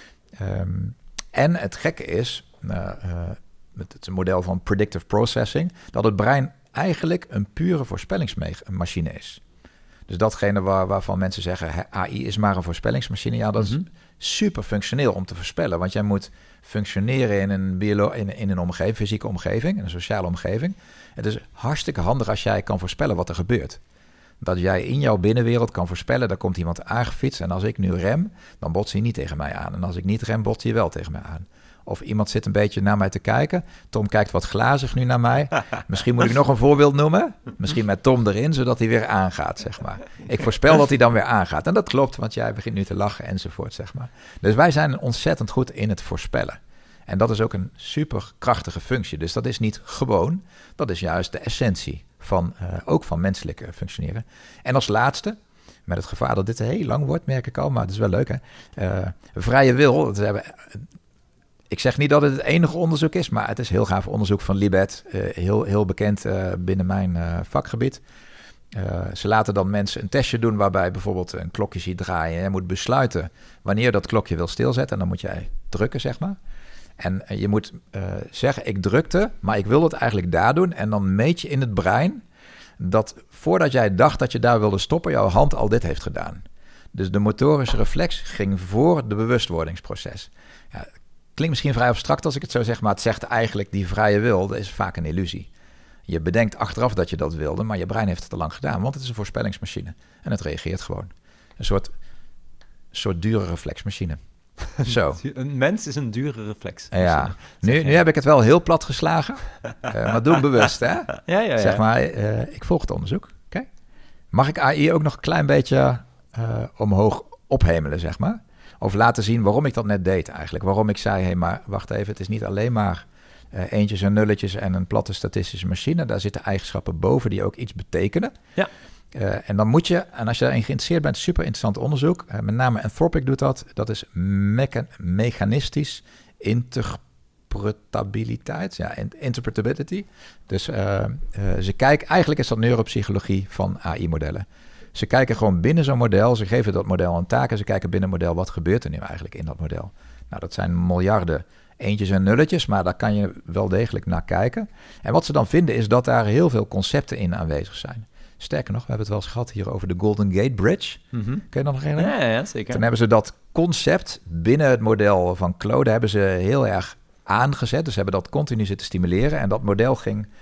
Um, en het gekke is, uh, uh, het is een model van predictive processing, dat het brein eigenlijk een pure voorspellingsmachine is. Dus datgene waar, waarvan mensen zeggen, A I is maar een voorspellingsmachine. Ja, dat is mm-hmm. super functioneel om te voorspellen. Want jij moet functioneren in een, biolo- in, in een omgeving, fysieke omgeving, een sociale omgeving. Het is hartstikke handig als jij kan voorspellen wat er gebeurt. Dat jij in jouw binnenwereld kan voorspellen, daar komt iemand aangefietst. En als ik nu rem, dan botst hij niet tegen mij aan. En als ik niet rem, botst hij wel tegen mij aan. Of iemand zit een beetje naar mij te kijken. Tom kijkt wat glazig nu naar mij. Misschien moet ik nog een voorbeeld noemen. Misschien met Tom erin, zodat hij weer aangaat, zeg maar. Ik voorspel dat hij dan weer aangaat. En dat klopt, want jij begint nu te lachen enzovoort, zeg maar. Dus wij zijn ontzettend goed in het voorspellen. En dat is ook een super krachtige functie. Dus dat is niet gewoon. Dat is juist de essentie van, uh, ook van menselijk functioneren. En als laatste, met het gevaar dat dit heel lang wordt, merk ik al. Maar het is wel leuk, hè. Uh, vrije wil, dat hebben... Ik zeg niet dat het het enige onderzoek is, maar het is heel gaaf onderzoek van Libet. Uh, heel, heel bekend uh, binnen mijn uh, vakgebied. Uh, ze laten dan mensen een testje doen waarbij bijvoorbeeld een klokje ziet draaien. Je moet besluiten wanneer dat klokje wil stilzetten. En dan moet jij drukken, zeg maar. En uh, je moet uh, zeggen, ik drukte, maar ik wil het eigenlijk daar doen. En dan meet je in het brein dat voordat jij dacht dat je daar wilde stoppen, jouw hand al dit heeft gedaan. Dus de motorische reflex ging voor de bewustwordingsproces. Ja, klinkt misschien vrij abstract als ik het zo zeg, maar het zegt eigenlijk die vrije wil, dat is vaak een illusie. Je bedenkt achteraf dat je dat wilde, maar je brein heeft het al lang gedaan, want het is een voorspellingsmachine. En het reageert gewoon. Een soort, soort dure reflexmachine. Zo. Een mens is een dure reflex. Ja, nu, nu heb ik het wel heel plat geslagen, uh, maar doe bewust, hè? Ja, ja, ja. Zeg maar, uh, ik volg het onderzoek. Okay. Mag ik A I ook nog een klein beetje uh, omhoog ophemelen, zeg maar? Of laten zien waarom ik dat net deed eigenlijk. Waarom ik zei, hé, hey, maar wacht even, het is niet alleen maar uh, eentjes en nulletjes en een platte statistische machine. Daar zitten eigenschappen boven die ook iets betekenen. Ja. Uh, en dan moet je, en als je daarin geïnteresseerd bent, super interessant onderzoek. Uh, met name Anthropic doet dat. Dat is mecha- mechanistisch interpretabiliteit. Ja, interpretability. Dus uh, uh, ze kijken, eigenlijk is dat neuropsychologie van A I-modellen. Ze kijken gewoon binnen zo'n model, ze geven dat model een taak en ze kijken binnen het model, wat gebeurt er nu eigenlijk in dat model? Nou, dat zijn miljarden eentjes en nulletjes, maar daar kan je wel degelijk naar kijken. En wat ze dan vinden is dat daar heel veel concepten in aanwezig zijn. Sterker nog, we hebben het wel eens gehad hier over de Golden Gate Bridge. Mm-hmm. Kun je dat nog herinneren? Ja, ja, zeker. Toen hebben ze dat concept binnen het model van Claude hebben ze heel erg aangezet. Dus ze hebben dat continu zitten stimuleren en dat model ging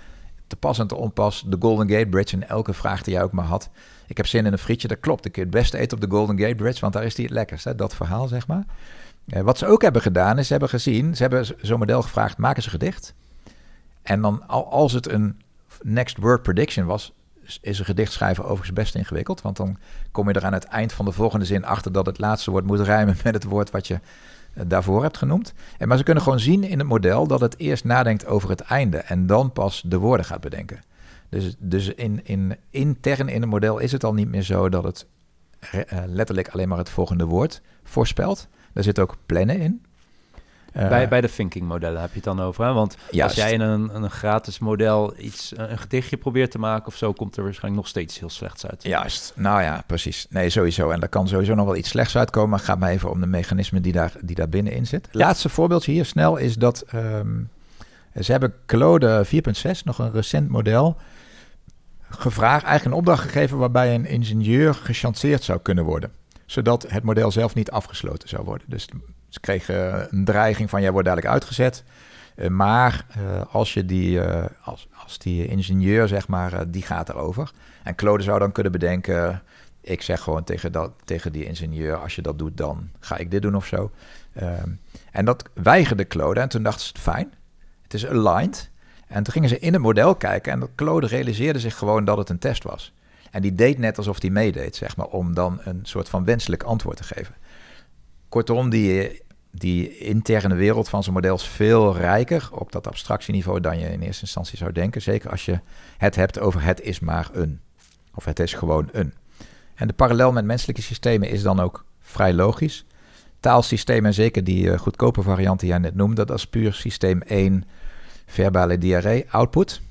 te pas en te onpas de Golden Gate Bridge en elke vraag die jij ook maar had. Ik heb zin in een frietje, dat klopt. Ik kun je het beste eten op de Golden Gate Bridge, want daar is die het lekkerst. Hè? Dat verhaal, zeg maar. Uh, wat ze ook hebben gedaan, is ze hebben gezien... Ze hebben zo'n model gevraagd, maak eens een gedicht. En dan, als het een next word prediction was... is een gedicht schrijven overigens best ingewikkeld. Want dan kom je er aan het eind van de volgende zin achter... dat het laatste woord moet rijmen met het woord wat je uh, daarvoor hebt genoemd. En, maar ze kunnen gewoon zien in het model dat het eerst nadenkt over het einde... en dan pas de woorden gaat bedenken. Dus, dus in, in, intern in het model is het al niet meer zo... dat het uh, letterlijk alleen maar het volgende woord voorspelt. Daar zit ook plannen in. Uh, bij, bij de thinking modellen heb je het dan over, hè? Want juist. Als jij in een, een gratis model iets, een gedichtje probeert te maken of zo, komt er waarschijnlijk nog steeds heel slechts uit. Juist, nou ja, precies. Nee, sowieso. En daar kan sowieso nog wel iets slechts uitkomen, maar het gaat maar even om de mechanismen die daar, die daar binnenin zitten. Ja. Laatste voorbeeldje hier snel is dat um, ze hebben Claude vier punt zes, nog een recent model, gevraagd, eigenlijk een opdracht gegeven waarbij een ingenieur gechanceerd zou kunnen worden, zodat het model zelf niet afgesloten zou worden. Dus ze kregen een dreiging van, jij wordt dadelijk uitgezet. Uh, maar uh, als, je die, uh, als, als die ingenieur, zeg maar, uh, die gaat erover. En Claude zou dan kunnen bedenken, ik zeg gewoon tegen, dat, tegen die ingenieur, als je dat doet, dan ga ik dit doen of zo. Uh, en dat weigerde Claude. En toen dachten ze, fijn, het is aligned. En toen gingen ze in het model kijken en Claude realiseerde zich gewoon dat het een test was. En die deed net alsof hij meedeed, zeg maar, om dan een soort van wenselijk antwoord te geven. Kortom, die, die interne wereld van zo'n model is veel rijker op dat abstractieniveau dan je in eerste instantie zou denken. Zeker als je het hebt over het is maar een. Of het is gewoon een. En de parallel met menselijke systemen is dan ook vrij logisch. Taalsystemen, en zeker die uh, goedkope variant die jij net noemde, dat is puur systeem één, verbale diarree, output.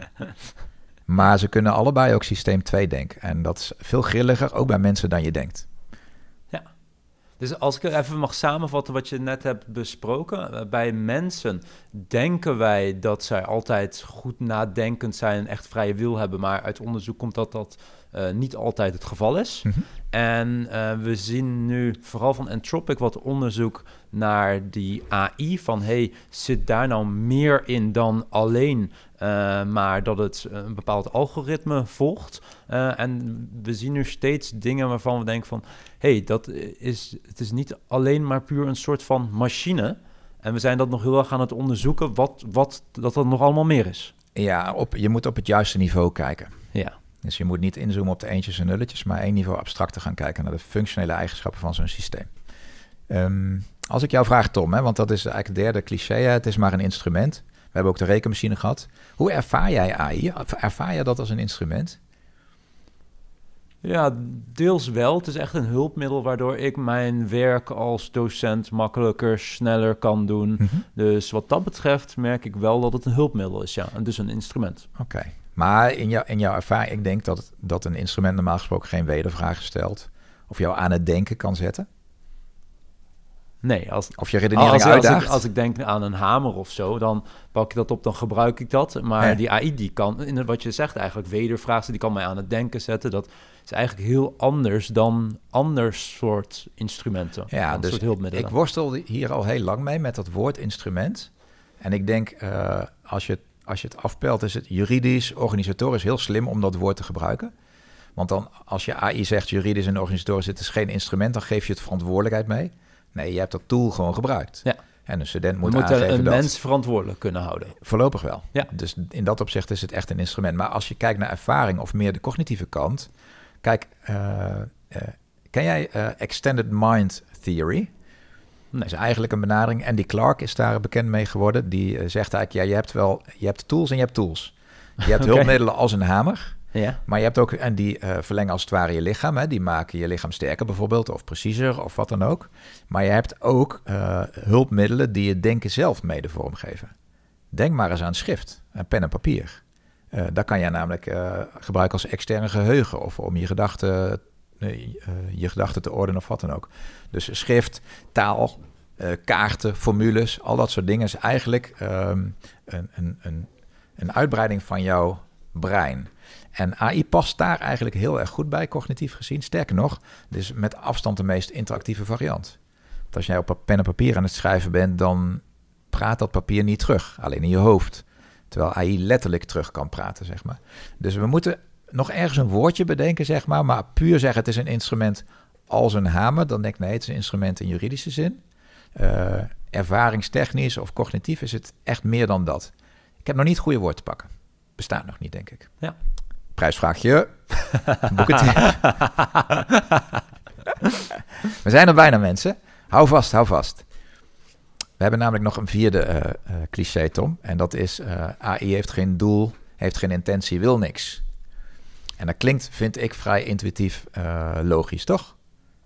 Maar ze kunnen allebei ook systeem twee denken. En dat is veel grilliger, ook bij mensen, dan je denkt. Dus als ik even mag samenvatten wat je net hebt besproken. Bij mensen denken wij dat zij altijd goed nadenkend zijn en echt vrije wil hebben. Maar uit onderzoek komt dat dat uh, niet altijd het geval is. Mm-hmm. En uh, we zien nu vooral van Anthropic wat onderzoek naar die A I. Van hey, zit daar nou meer in dan alleen uh, maar dat het een bepaald algoritme volgt. Uh, en we zien nu steeds dingen waarvan we denken van hey, dat is, het is niet alleen maar puur een soort van machine. En we zijn dat nog heel erg aan het onderzoeken, wat, wat dat er nog allemaal meer is. Ja, op, je moet op het juiste niveau kijken. Ja. Dus je moet niet inzoomen op de eentjes en nulletjes, maar één niveau abstracter gaan kijken naar de functionele eigenschappen van zo'n systeem. Um, als ik jou vraag, Tom, hè, want dat is eigenlijk het derde cliché, hè, het is maar een instrument. We hebben ook de rekenmachine gehad. Hoe ervaar jij A I? Ervaar je dat als een instrument? Ja, deels wel. Het is echt een hulpmiddel waardoor ik mijn werk als docent makkelijker, sneller kan doen. Mm-hmm. Dus wat dat betreft merk ik wel dat het een hulpmiddel is, ja. En dus een instrument. Oké. Okay. Maar in, jou, in jouw ervaring, ik denk dat, dat een instrument normaal gesproken geen wedervragen stelt. Of jou aan het denken kan zetten. Nee, als, of je redenering als, uitdaagt. Als ik, als ik denk aan een hamer of zo, dan pak ik dat op, dan gebruik ik dat. Maar ja. die A I, die kan, in wat je zegt eigenlijk, wedervragen, die kan mij aan het denken zetten. Dat is eigenlijk heel anders dan anders soort instrumenten. Ja, dus soort ik worstel hier al heel lang mee met dat woord instrument. En ik denk, uh, als je, als je het afpelt, is het juridisch, organisatorisch heel slim om dat woord te gebruiken. Want dan, als je A I zegt juridisch en organisatorisch, het is geen instrument, dan geef je het verantwoordelijkheid mee. Nee, je hebt dat tool gewoon gebruikt. Ja. En een student moet We aangeven moeten een dat... mens verantwoordelijk kunnen houden. Voorlopig wel. Ja. Dus in dat opzicht is het echt een instrument. Maar als je kijkt naar ervaring of meer de cognitieve kant... Kijk, uh, uh, ken jij uh, Extended Mind Theory? Nee. Dat is eigenlijk een benadering. Andy Clark is daar bekend mee geworden. Die uh, zegt eigenlijk, ja, je hebt wel... Je hebt tools en je hebt tools. Je hebt okay. hulpmiddelen als een hamer... Ja. Maar je hebt ook, en die uh, verlengen als het ware je lichaam. Hè? Die maken je lichaam sterker bijvoorbeeld, of preciezer, of wat dan ook. Maar je hebt ook uh, hulpmiddelen die je denken zelf mede vormgeven. Denk maar eens aan schrift, en pen en papier. Uh, daar kan je namelijk uh, gebruiken als externe geheugen, of om je gedachten, uh, uh, je gedachten te ordenen of wat dan ook. Dus schrift, taal, uh, kaarten, formules, al dat soort dingen is eigenlijk um, een, een, een, een uitbreiding van jouw brein. En A I past daar eigenlijk heel erg goed bij, cognitief gezien. Sterker nog, het is met afstand de meest interactieve variant. Want als jij op pen en papier aan het schrijven bent, dan praat dat papier niet terug. Alleen in je hoofd. Terwijl A I letterlijk terug kan praten, zeg maar. Dus we moeten nog ergens een woordje bedenken, zeg maar. Maar puur zeggen het is een instrument als een hamer. Dan denk ik, nee, het is een instrument in juridische zin. Uh, ervaringstechnisch of cognitief is het echt meer dan dat. Ik heb nog niet het goede woord te pakken. Bestaat nog niet, denk ik. Ja. Prijsvraagje. Boekentip. We zijn er bijna, mensen. Hou vast, hou vast. We hebben namelijk nog een vierde uh, uh, cliché, Tom. En dat is uh, A I heeft geen doel, heeft geen intentie, wil niks. En dat klinkt, vind ik, vrij intuïtief uh, logisch, toch?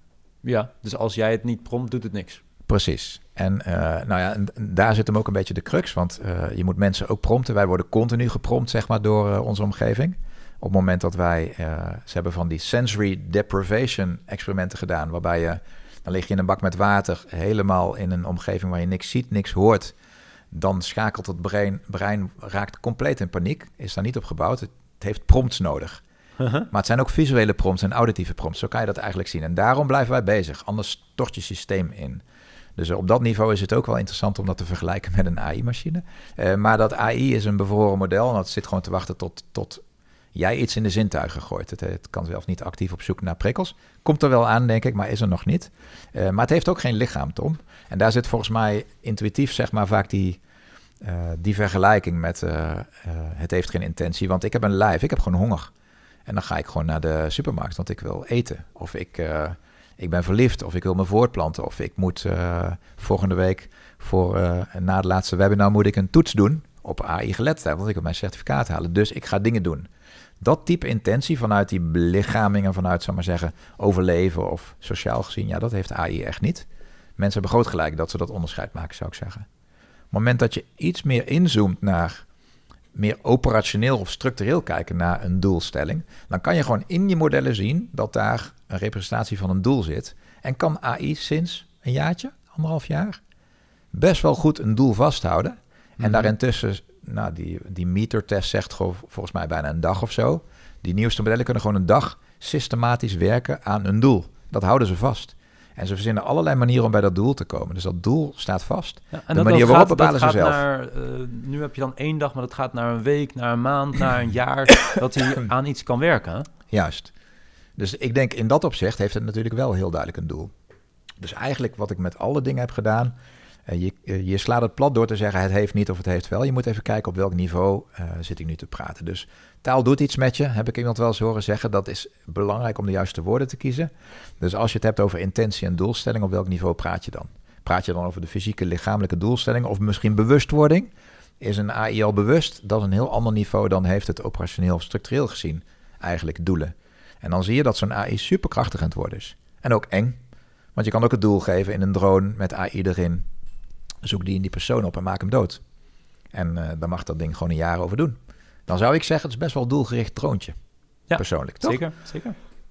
Ja, dus als jij het niet prompt, doet het niks. Precies. En uh, nou ja, en daar zit hem ook een beetje de crux. Want uh, je moet mensen ook prompten. Wij worden continu geprompt, zeg maar, door uh, onze omgeving. Op het moment dat wij... Uh, ze hebben van die sensory deprivation experimenten gedaan. Waarbij je... Dan lig je in een bak met water, helemaal in een omgeving waar je niks ziet, niks hoort. Dan schakelt het brein, brein raakt compleet in paniek. Is daar niet op gebouwd. Het, het heeft prompts nodig. Uh-huh. Maar het zijn ook visuele prompts en auditieve prompts. Zo kan je dat eigenlijk zien. En daarom blijven wij bezig. Anders stort je systeem in. Dus op dat niveau is het ook wel interessant om dat te vergelijken met een A I-machine. Uh, maar dat A I is een bevroren model en dat zit gewoon te wachten tot... tot jij iets in de zintuigen gooit. Het, het kan zelf niet actief op zoek naar prikkels. Komt er wel aan, denk ik, maar is er nog niet. Uh, maar het heeft ook geen lichaam, Tom. En daar zit volgens mij intuïtief, zeg maar, vaak die, uh, die vergelijking met... Uh, uh, het heeft geen intentie, want ik heb een lijf, ik heb gewoon honger. En dan ga ik gewoon naar de supermarkt, want ik wil eten. Of ik, uh, ik ben verliefd, of ik wil me voortplanten. Of ik moet uh, volgende week, voor uh, na de laatste webinar, moet ik een toets doen op A I-geletterdheid, want ik wil mijn certificaat halen. Dus ik ga dingen doen. Dat type intentie vanuit die belichaming en vanuit, zou maar zeggen, overleven of sociaal gezien, ja, dat heeft A I echt niet. Mensen hebben groot gelijk dat ze dat onderscheid maken, zou ik zeggen. Op het moment dat je iets meer inzoomt naar meer operationeel of structureel kijken naar een doelstelling, dan kan je gewoon in je modellen zien dat daar een representatie van een doel zit. En kan A I sinds een jaartje, anderhalf jaar, best wel goed een doel vasthouden. En mm-hmm. daarintussen... Nou, die, die metertest zegt gewoon volgens mij bijna een dag of zo. Die nieuwste modellen kunnen gewoon een dag systematisch werken aan een doel. Dat houden ze vast. En ze verzinnen allerlei manieren om bij dat doel te komen. Dus dat doel staat vast. Ja, en de manier dat waarop gaat, bepalen dat ze zelf. Naar, uh, nu heb je dan één dag, maar dat gaat naar een week, naar een maand, naar een jaar. Dat hij aan iets kan werken. Hè? Juist. Dus ik denk in dat opzicht heeft het natuurlijk wel heel duidelijk een doel. Dus eigenlijk wat ik met alle dingen heb gedaan... Je, je slaat het plat door te zeggen het heeft niet of het heeft wel. Je moet even kijken op welk niveau uh, zit ik nu te praten. Dus taal doet iets met je, heb ik iemand wel eens horen zeggen. Dat is belangrijk om de juiste woorden te kiezen. Dus als je het hebt over intentie en doelstelling, op welk niveau praat je dan? Praat je dan over de fysieke, lichamelijke doelstelling of misschien bewustwording? Is een A I al bewust? Dat is een heel ander niveau dan heeft het operationeel of structureel gezien eigenlijk doelen. En dan zie je dat zo'n A I superkrachtig aan het worden is. En ook eng, want je kan ook het doel geven in een drone met A I erin. Zoek die in die persoon op en maak hem dood. En uh, dan mag dat ding gewoon een jaar over doen. Dan zou ik zeggen, het is best wel een doelgericht troontje. Ja, persoonlijk, toch? Zeker, zeker.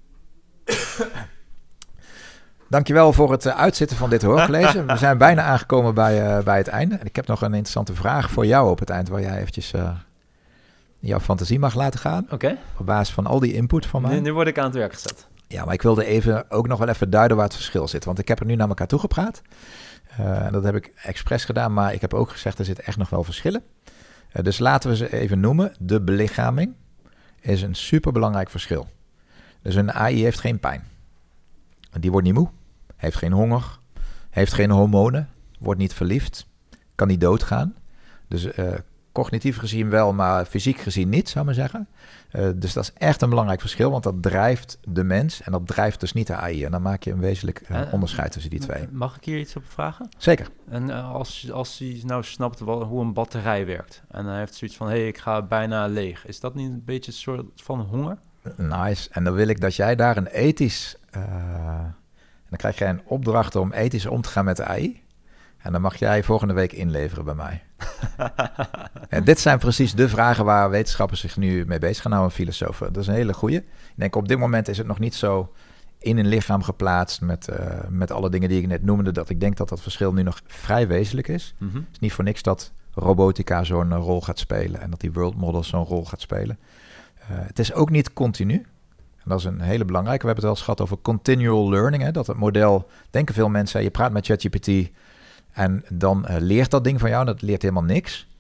Dankjewel voor het uh, uitzitten van dit hoorcollege. We zijn bijna aangekomen bij, uh, bij het einde. En ik heb nog een interessante vraag voor jou op het eind... waar jij eventjes uh, jouw fantasie mag laten gaan. Oké. Okay. Op basis van al die input van mij. Nu, nu word ik aan het werk gezet. Ja, maar ik wilde even, ook nog wel even duiden waar het verschil zit. Want ik heb er nu naar elkaar toe gepraat. Uh, en dat heb ik expres gedaan, maar ik heb ook gezegd... er zitten echt nog wel verschillen. Uh, dus laten we ze even noemen. De belichaming is een superbelangrijk verschil. Dus een A I heeft geen pijn. Die wordt niet moe, heeft geen honger, heeft geen hormonen, wordt niet verliefd, kan niet doodgaan. Dus uh, cognitief gezien wel, maar fysiek gezien niet, zou ik maar zeggen. Uh, dus dat is echt een belangrijk verschil, want dat drijft de mens en dat drijft dus niet de A I. En dan maak je een wezenlijk uh, onderscheid tussen die twee. Mag ik hier iets op vragen? Zeker. En uh, als, als hij nou snapt wel hoe een batterij werkt en hij heeft zoiets van, hé, hey, ik ga bijna leeg. Is dat niet een beetje een soort van honger? Nice. En dan wil ik dat jij daar een ethisch... Uh, dan krijg jij een opdracht om ethisch om te gaan met de A I. En dan mag jij volgende week inleveren bij mij. En dit zijn precies de vragen waar wetenschappers zich nu mee bezig gaan houden, filosofen. Dat is een hele goeie. Ik denk op dit moment is het nog niet zo in een lichaam geplaatst met, uh, met alle dingen die ik net noemde, dat ik denk dat dat verschil nu nog vrij wezenlijk is. Mm-hmm. Het is niet voor niks dat robotica zo'n rol gaat spelen en dat die world models zo'n rol gaat spelen. Uh, het is ook niet continu. En dat is een hele belangrijke. We hebben het wel eens gehad over continual learning. Hè? Dat het model, denken veel mensen, je praat met ChatGPT en dan uh, leert dat ding van jou. Dat leert helemaal niks.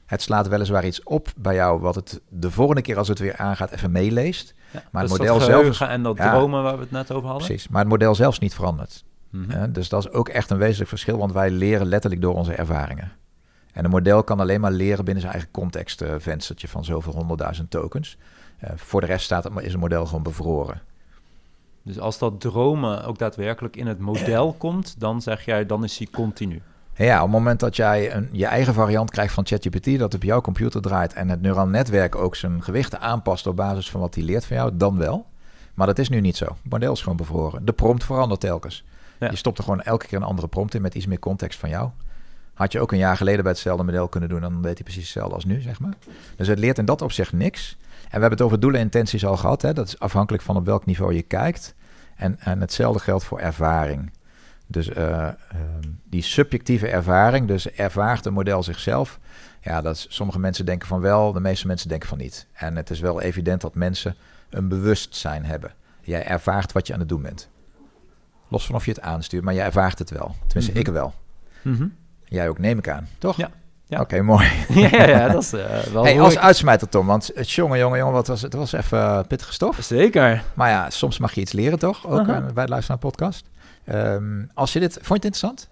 Het slaat weliswaar iets op bij jou, wat het de volgende keer als het weer aangaat even meeleest. Ja, Maar het dus model dat zelf geheugen is- en dat ja. dromen waar we het net over hadden. Precies, maar het model zelf is niet veranderd. Mhm. Hè? Dus dat is ook echt een wezenlijk verschil, want wij leren letterlijk door onze ervaringen. En een model kan alleen maar leren binnen zijn eigen contextvenstertje van zoveel honderdduizend tokens. Uh, voor de rest staat het, is een model gewoon bevroren. Dus als dat dromen ook daadwerkelijk in het model komt, dan zeg jij, dan is hij continu. Ja, op het moment dat jij een, je eigen variant krijgt van ChatGPT, dat op jouw computer draait en het neuraal netwerk ook zijn gewichten aanpast op basis van wat hij leert van jou, dan wel. Maar dat is nu niet zo. Het model is gewoon bevroren. De prompt verandert telkens. Ja. Je stopt er gewoon elke keer een andere prompt in met iets meer context van jou. Had je ook een jaar geleden bij hetzelfde model kunnen doen, dan deed hij precies hetzelfde als nu, zeg maar. Dus het leert in dat opzicht niks. En we hebben het over doelen en intenties al gehad. Hè? Dat is afhankelijk van op welk niveau je kijkt. En, en hetzelfde geldt voor ervaring. Dus uh, uh, die subjectieve ervaring, dus ervaart een model zichzelf. Ja, dat is, sommige mensen denken van wel, de meeste mensen denken van niet. En het is wel evident dat mensen een bewustzijn hebben. Jij ervaart wat je aan het doen bent. Los van of je het aanstuurt, maar jij ervaart het wel. Tenminste, Mhm. ik wel. Mhm. Jij ook, neem ik aan, toch? Ja. Ja. Oké, mooi. ja, ja, ja, dat is uh, wel Hey, hoe als ik- uitsmijter, Tom, want het jongen, jongen, jongen, wat was het? Het was even uh, pittige stof. Zeker. Maar ja, soms mag je iets leren, toch? Ook Aha. uh, bij het luisteren naar een podcast. Um, als je dit, vond je het interessant?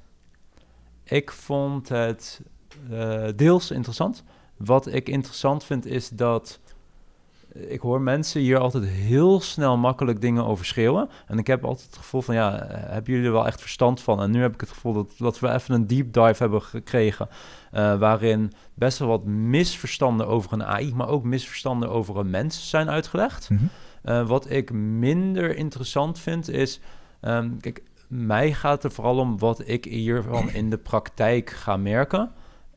Ik vond het uh, deels interessant. Wat ik interessant vind is dat ik hoor mensen hier altijd heel snel makkelijk dingen over schreeuwen. En ik heb altijd het gevoel van, ja, uh, hebben jullie er wel echt verstand van? En nu heb ik het gevoel dat, dat we even een deep dive hebben gekregen, uh, waarin best wel wat misverstanden over een A I, maar ook misverstanden over een mens zijn uitgelegd. Mm-hmm. Uh, wat ik minder interessant vind is, um, kijk, mij gaat het er vooral om wat ik hiervan in de praktijk ga merken.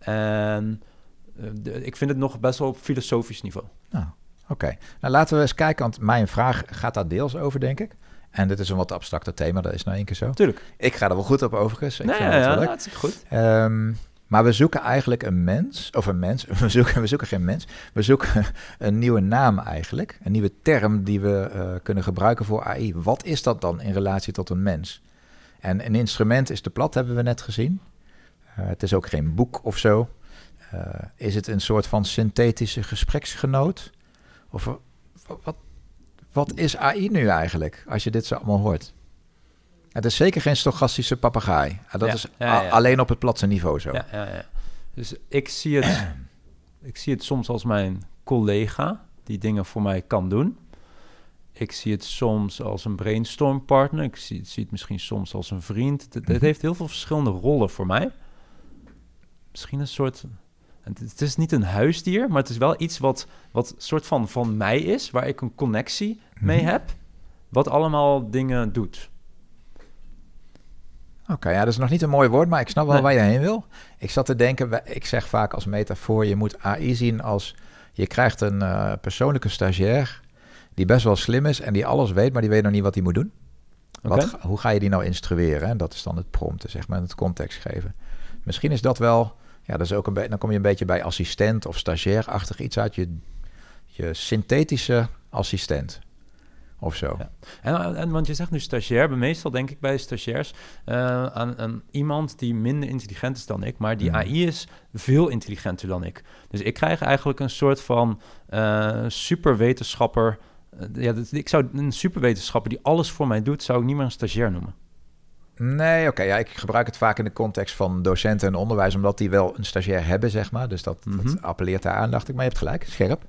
En uh, de, ik vind het nog best wel op filosofisch niveau. Nou, oké. Okay. Nou, laten we eens kijken, want mijn vraag gaat daar deels over, denk ik. En dit is een wat abstracter thema, dat is nou één keer zo. Tuurlijk. Ik ga er wel goed op overigens. Ik Nee, vind ja, het wel ja, leuk. hartstikke goed. Um, maar we zoeken eigenlijk een mens, of een mens, we zoeken, we zoeken geen mens. We zoeken een nieuwe naam eigenlijk, een nieuwe term die we uh, kunnen gebruiken voor A I. Wat is dat dan in relatie tot een mens? En een instrument is te plat, hebben we net gezien. Uh, het is ook geen boek of zo. Uh, is het een soort van synthetische gespreksgenoot? Of wat, wat, wat is A I nu eigenlijk, als je dit zo allemaal hoort? Het is zeker geen stochastische papegaai. Dat Ja, is ja, ja. a- alleen op het platste niveau zo. Ja, ja, ja. Dus ik zie het, ik zie het soms als mijn collega die dingen voor mij kan doen. Ik zie het soms als een brainstormpartner. Ik zie, zie het misschien soms als een vriend. Het, het Mhm. heeft heel veel verschillende rollen voor mij. Misschien een soort... Het, het is niet een huisdier, maar het is wel iets wat, wat soort van van mij is, waar ik een connectie mee Mhm. heb, wat allemaal dingen doet. Oké, okay, ja, dat is nog niet een mooi woord, maar ik snap wel Nee. waar je heen wil. Ik zat te denken, wij- ik zeg vaak als metafoor, je moet A I zien als... Je krijgt een uh, persoonlijke stagiair die best wel slim is en die alles weet, maar die weet nog niet wat hij moet doen. Oké. Wat, ga- hoe ga je die nou instrueren? En dat is dan het prompten, zeg maar, het context geven. Misschien is dat wel... Ja, dat is ook een be- dan kom je een beetje bij assistent of stagiair-achtig iets uit. Je, je synthetische assistent of zo. Ja. En, en want je zegt nu stagiair, maar meestal denk ik bij stagiairs uh, aan, aan iemand die minder intelligent is dan ik, maar die Mhm. A I is veel intelligenter dan ik. Dus ik krijg eigenlijk een soort van uh, superwetenschapper. Uh, ja, dat, ik zou een superwetenschapper die alles voor mij doet, zou ik niet meer een stagiair noemen. Nee, oké. Okay, ja, ik gebruik het vaak in de context van docenten en onderwijs, omdat die wel een stagiair hebben, zeg maar. Dus dat, Mhm. dat appelleert daar aan, dacht ik. Maar je hebt gelijk, scherp.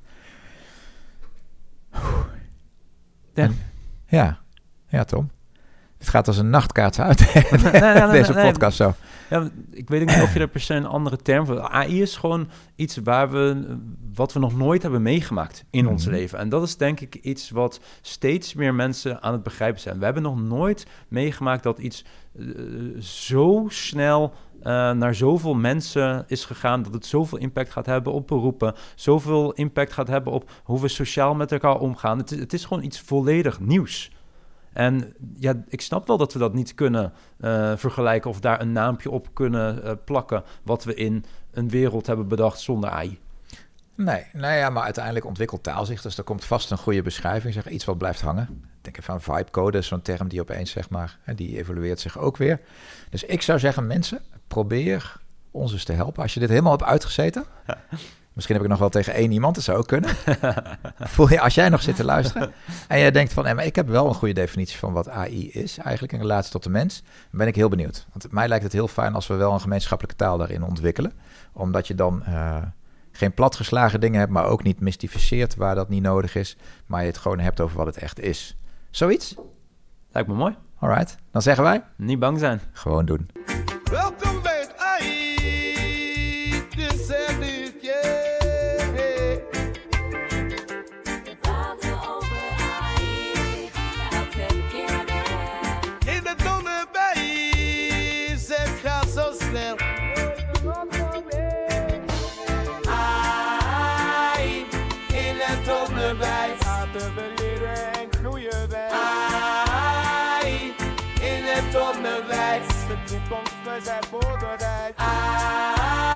Ja. En, ja. ja, Tom. Het gaat als een nachtkaart uit, nee, nee, nee, deze nee, nee. podcast zo. Ja, ik weet ook niet of je er per se een andere term voor... A I is gewoon iets waar we, wat we nog nooit hebben meegemaakt in Mhm. ons leven. En dat is denk ik iets wat steeds meer mensen aan het begrijpen zijn. We hebben nog nooit meegemaakt dat iets uh, zo snel uh, naar zoveel mensen is gegaan, dat het zoveel impact gaat hebben op beroepen, zoveel impact gaat hebben op hoe we sociaal met elkaar omgaan. Het, het is gewoon iets volledig nieuws. En ja, ik snap wel dat we dat niet kunnen uh, vergelijken of daar een naampje op kunnen uh, plakken wat we in een wereld hebben bedacht zonder A I. Nee, nou ja, maar uiteindelijk ontwikkelt taal zich. Dus er komt vast een goede beschrijving, zeg, iets wat blijft hangen. Ik denk even aan vibecode, zo'n term die opeens, zeg maar, hè, die evolueert zich ook weer. Dus ik zou zeggen, mensen, probeer ons dus te helpen. Als je dit helemaal hebt uitgezeten... Misschien heb ik nog wel tegen één iemand, dat zou ook kunnen. Voel je, als jij nog zit te luisteren en jij denkt van... Eh, maar ik heb wel een goede definitie van wat A I is eigenlijk in relatie tot de mens. Dan ben ik heel benieuwd. Want mij lijkt het heel fijn als we wel een gemeenschappelijke taal daarin ontwikkelen. Omdat je dan uh, geen platgeslagen dingen hebt, maar ook niet mystificeert waar dat niet nodig is. Maar je het gewoon hebt over wat het echt is. Zoiets? Lijkt me mooi. Alright, dan zeggen wij... Niet bang zijn. Gewoon doen. Welkom bij het A I. Dit en dit, yeah. In de donderbij, het gaat zo snel. A I, in het onderwijs. Laten we leren en groeien wij. A I, in het onderwijs. De toekomst, we zijn voorbereid. A I.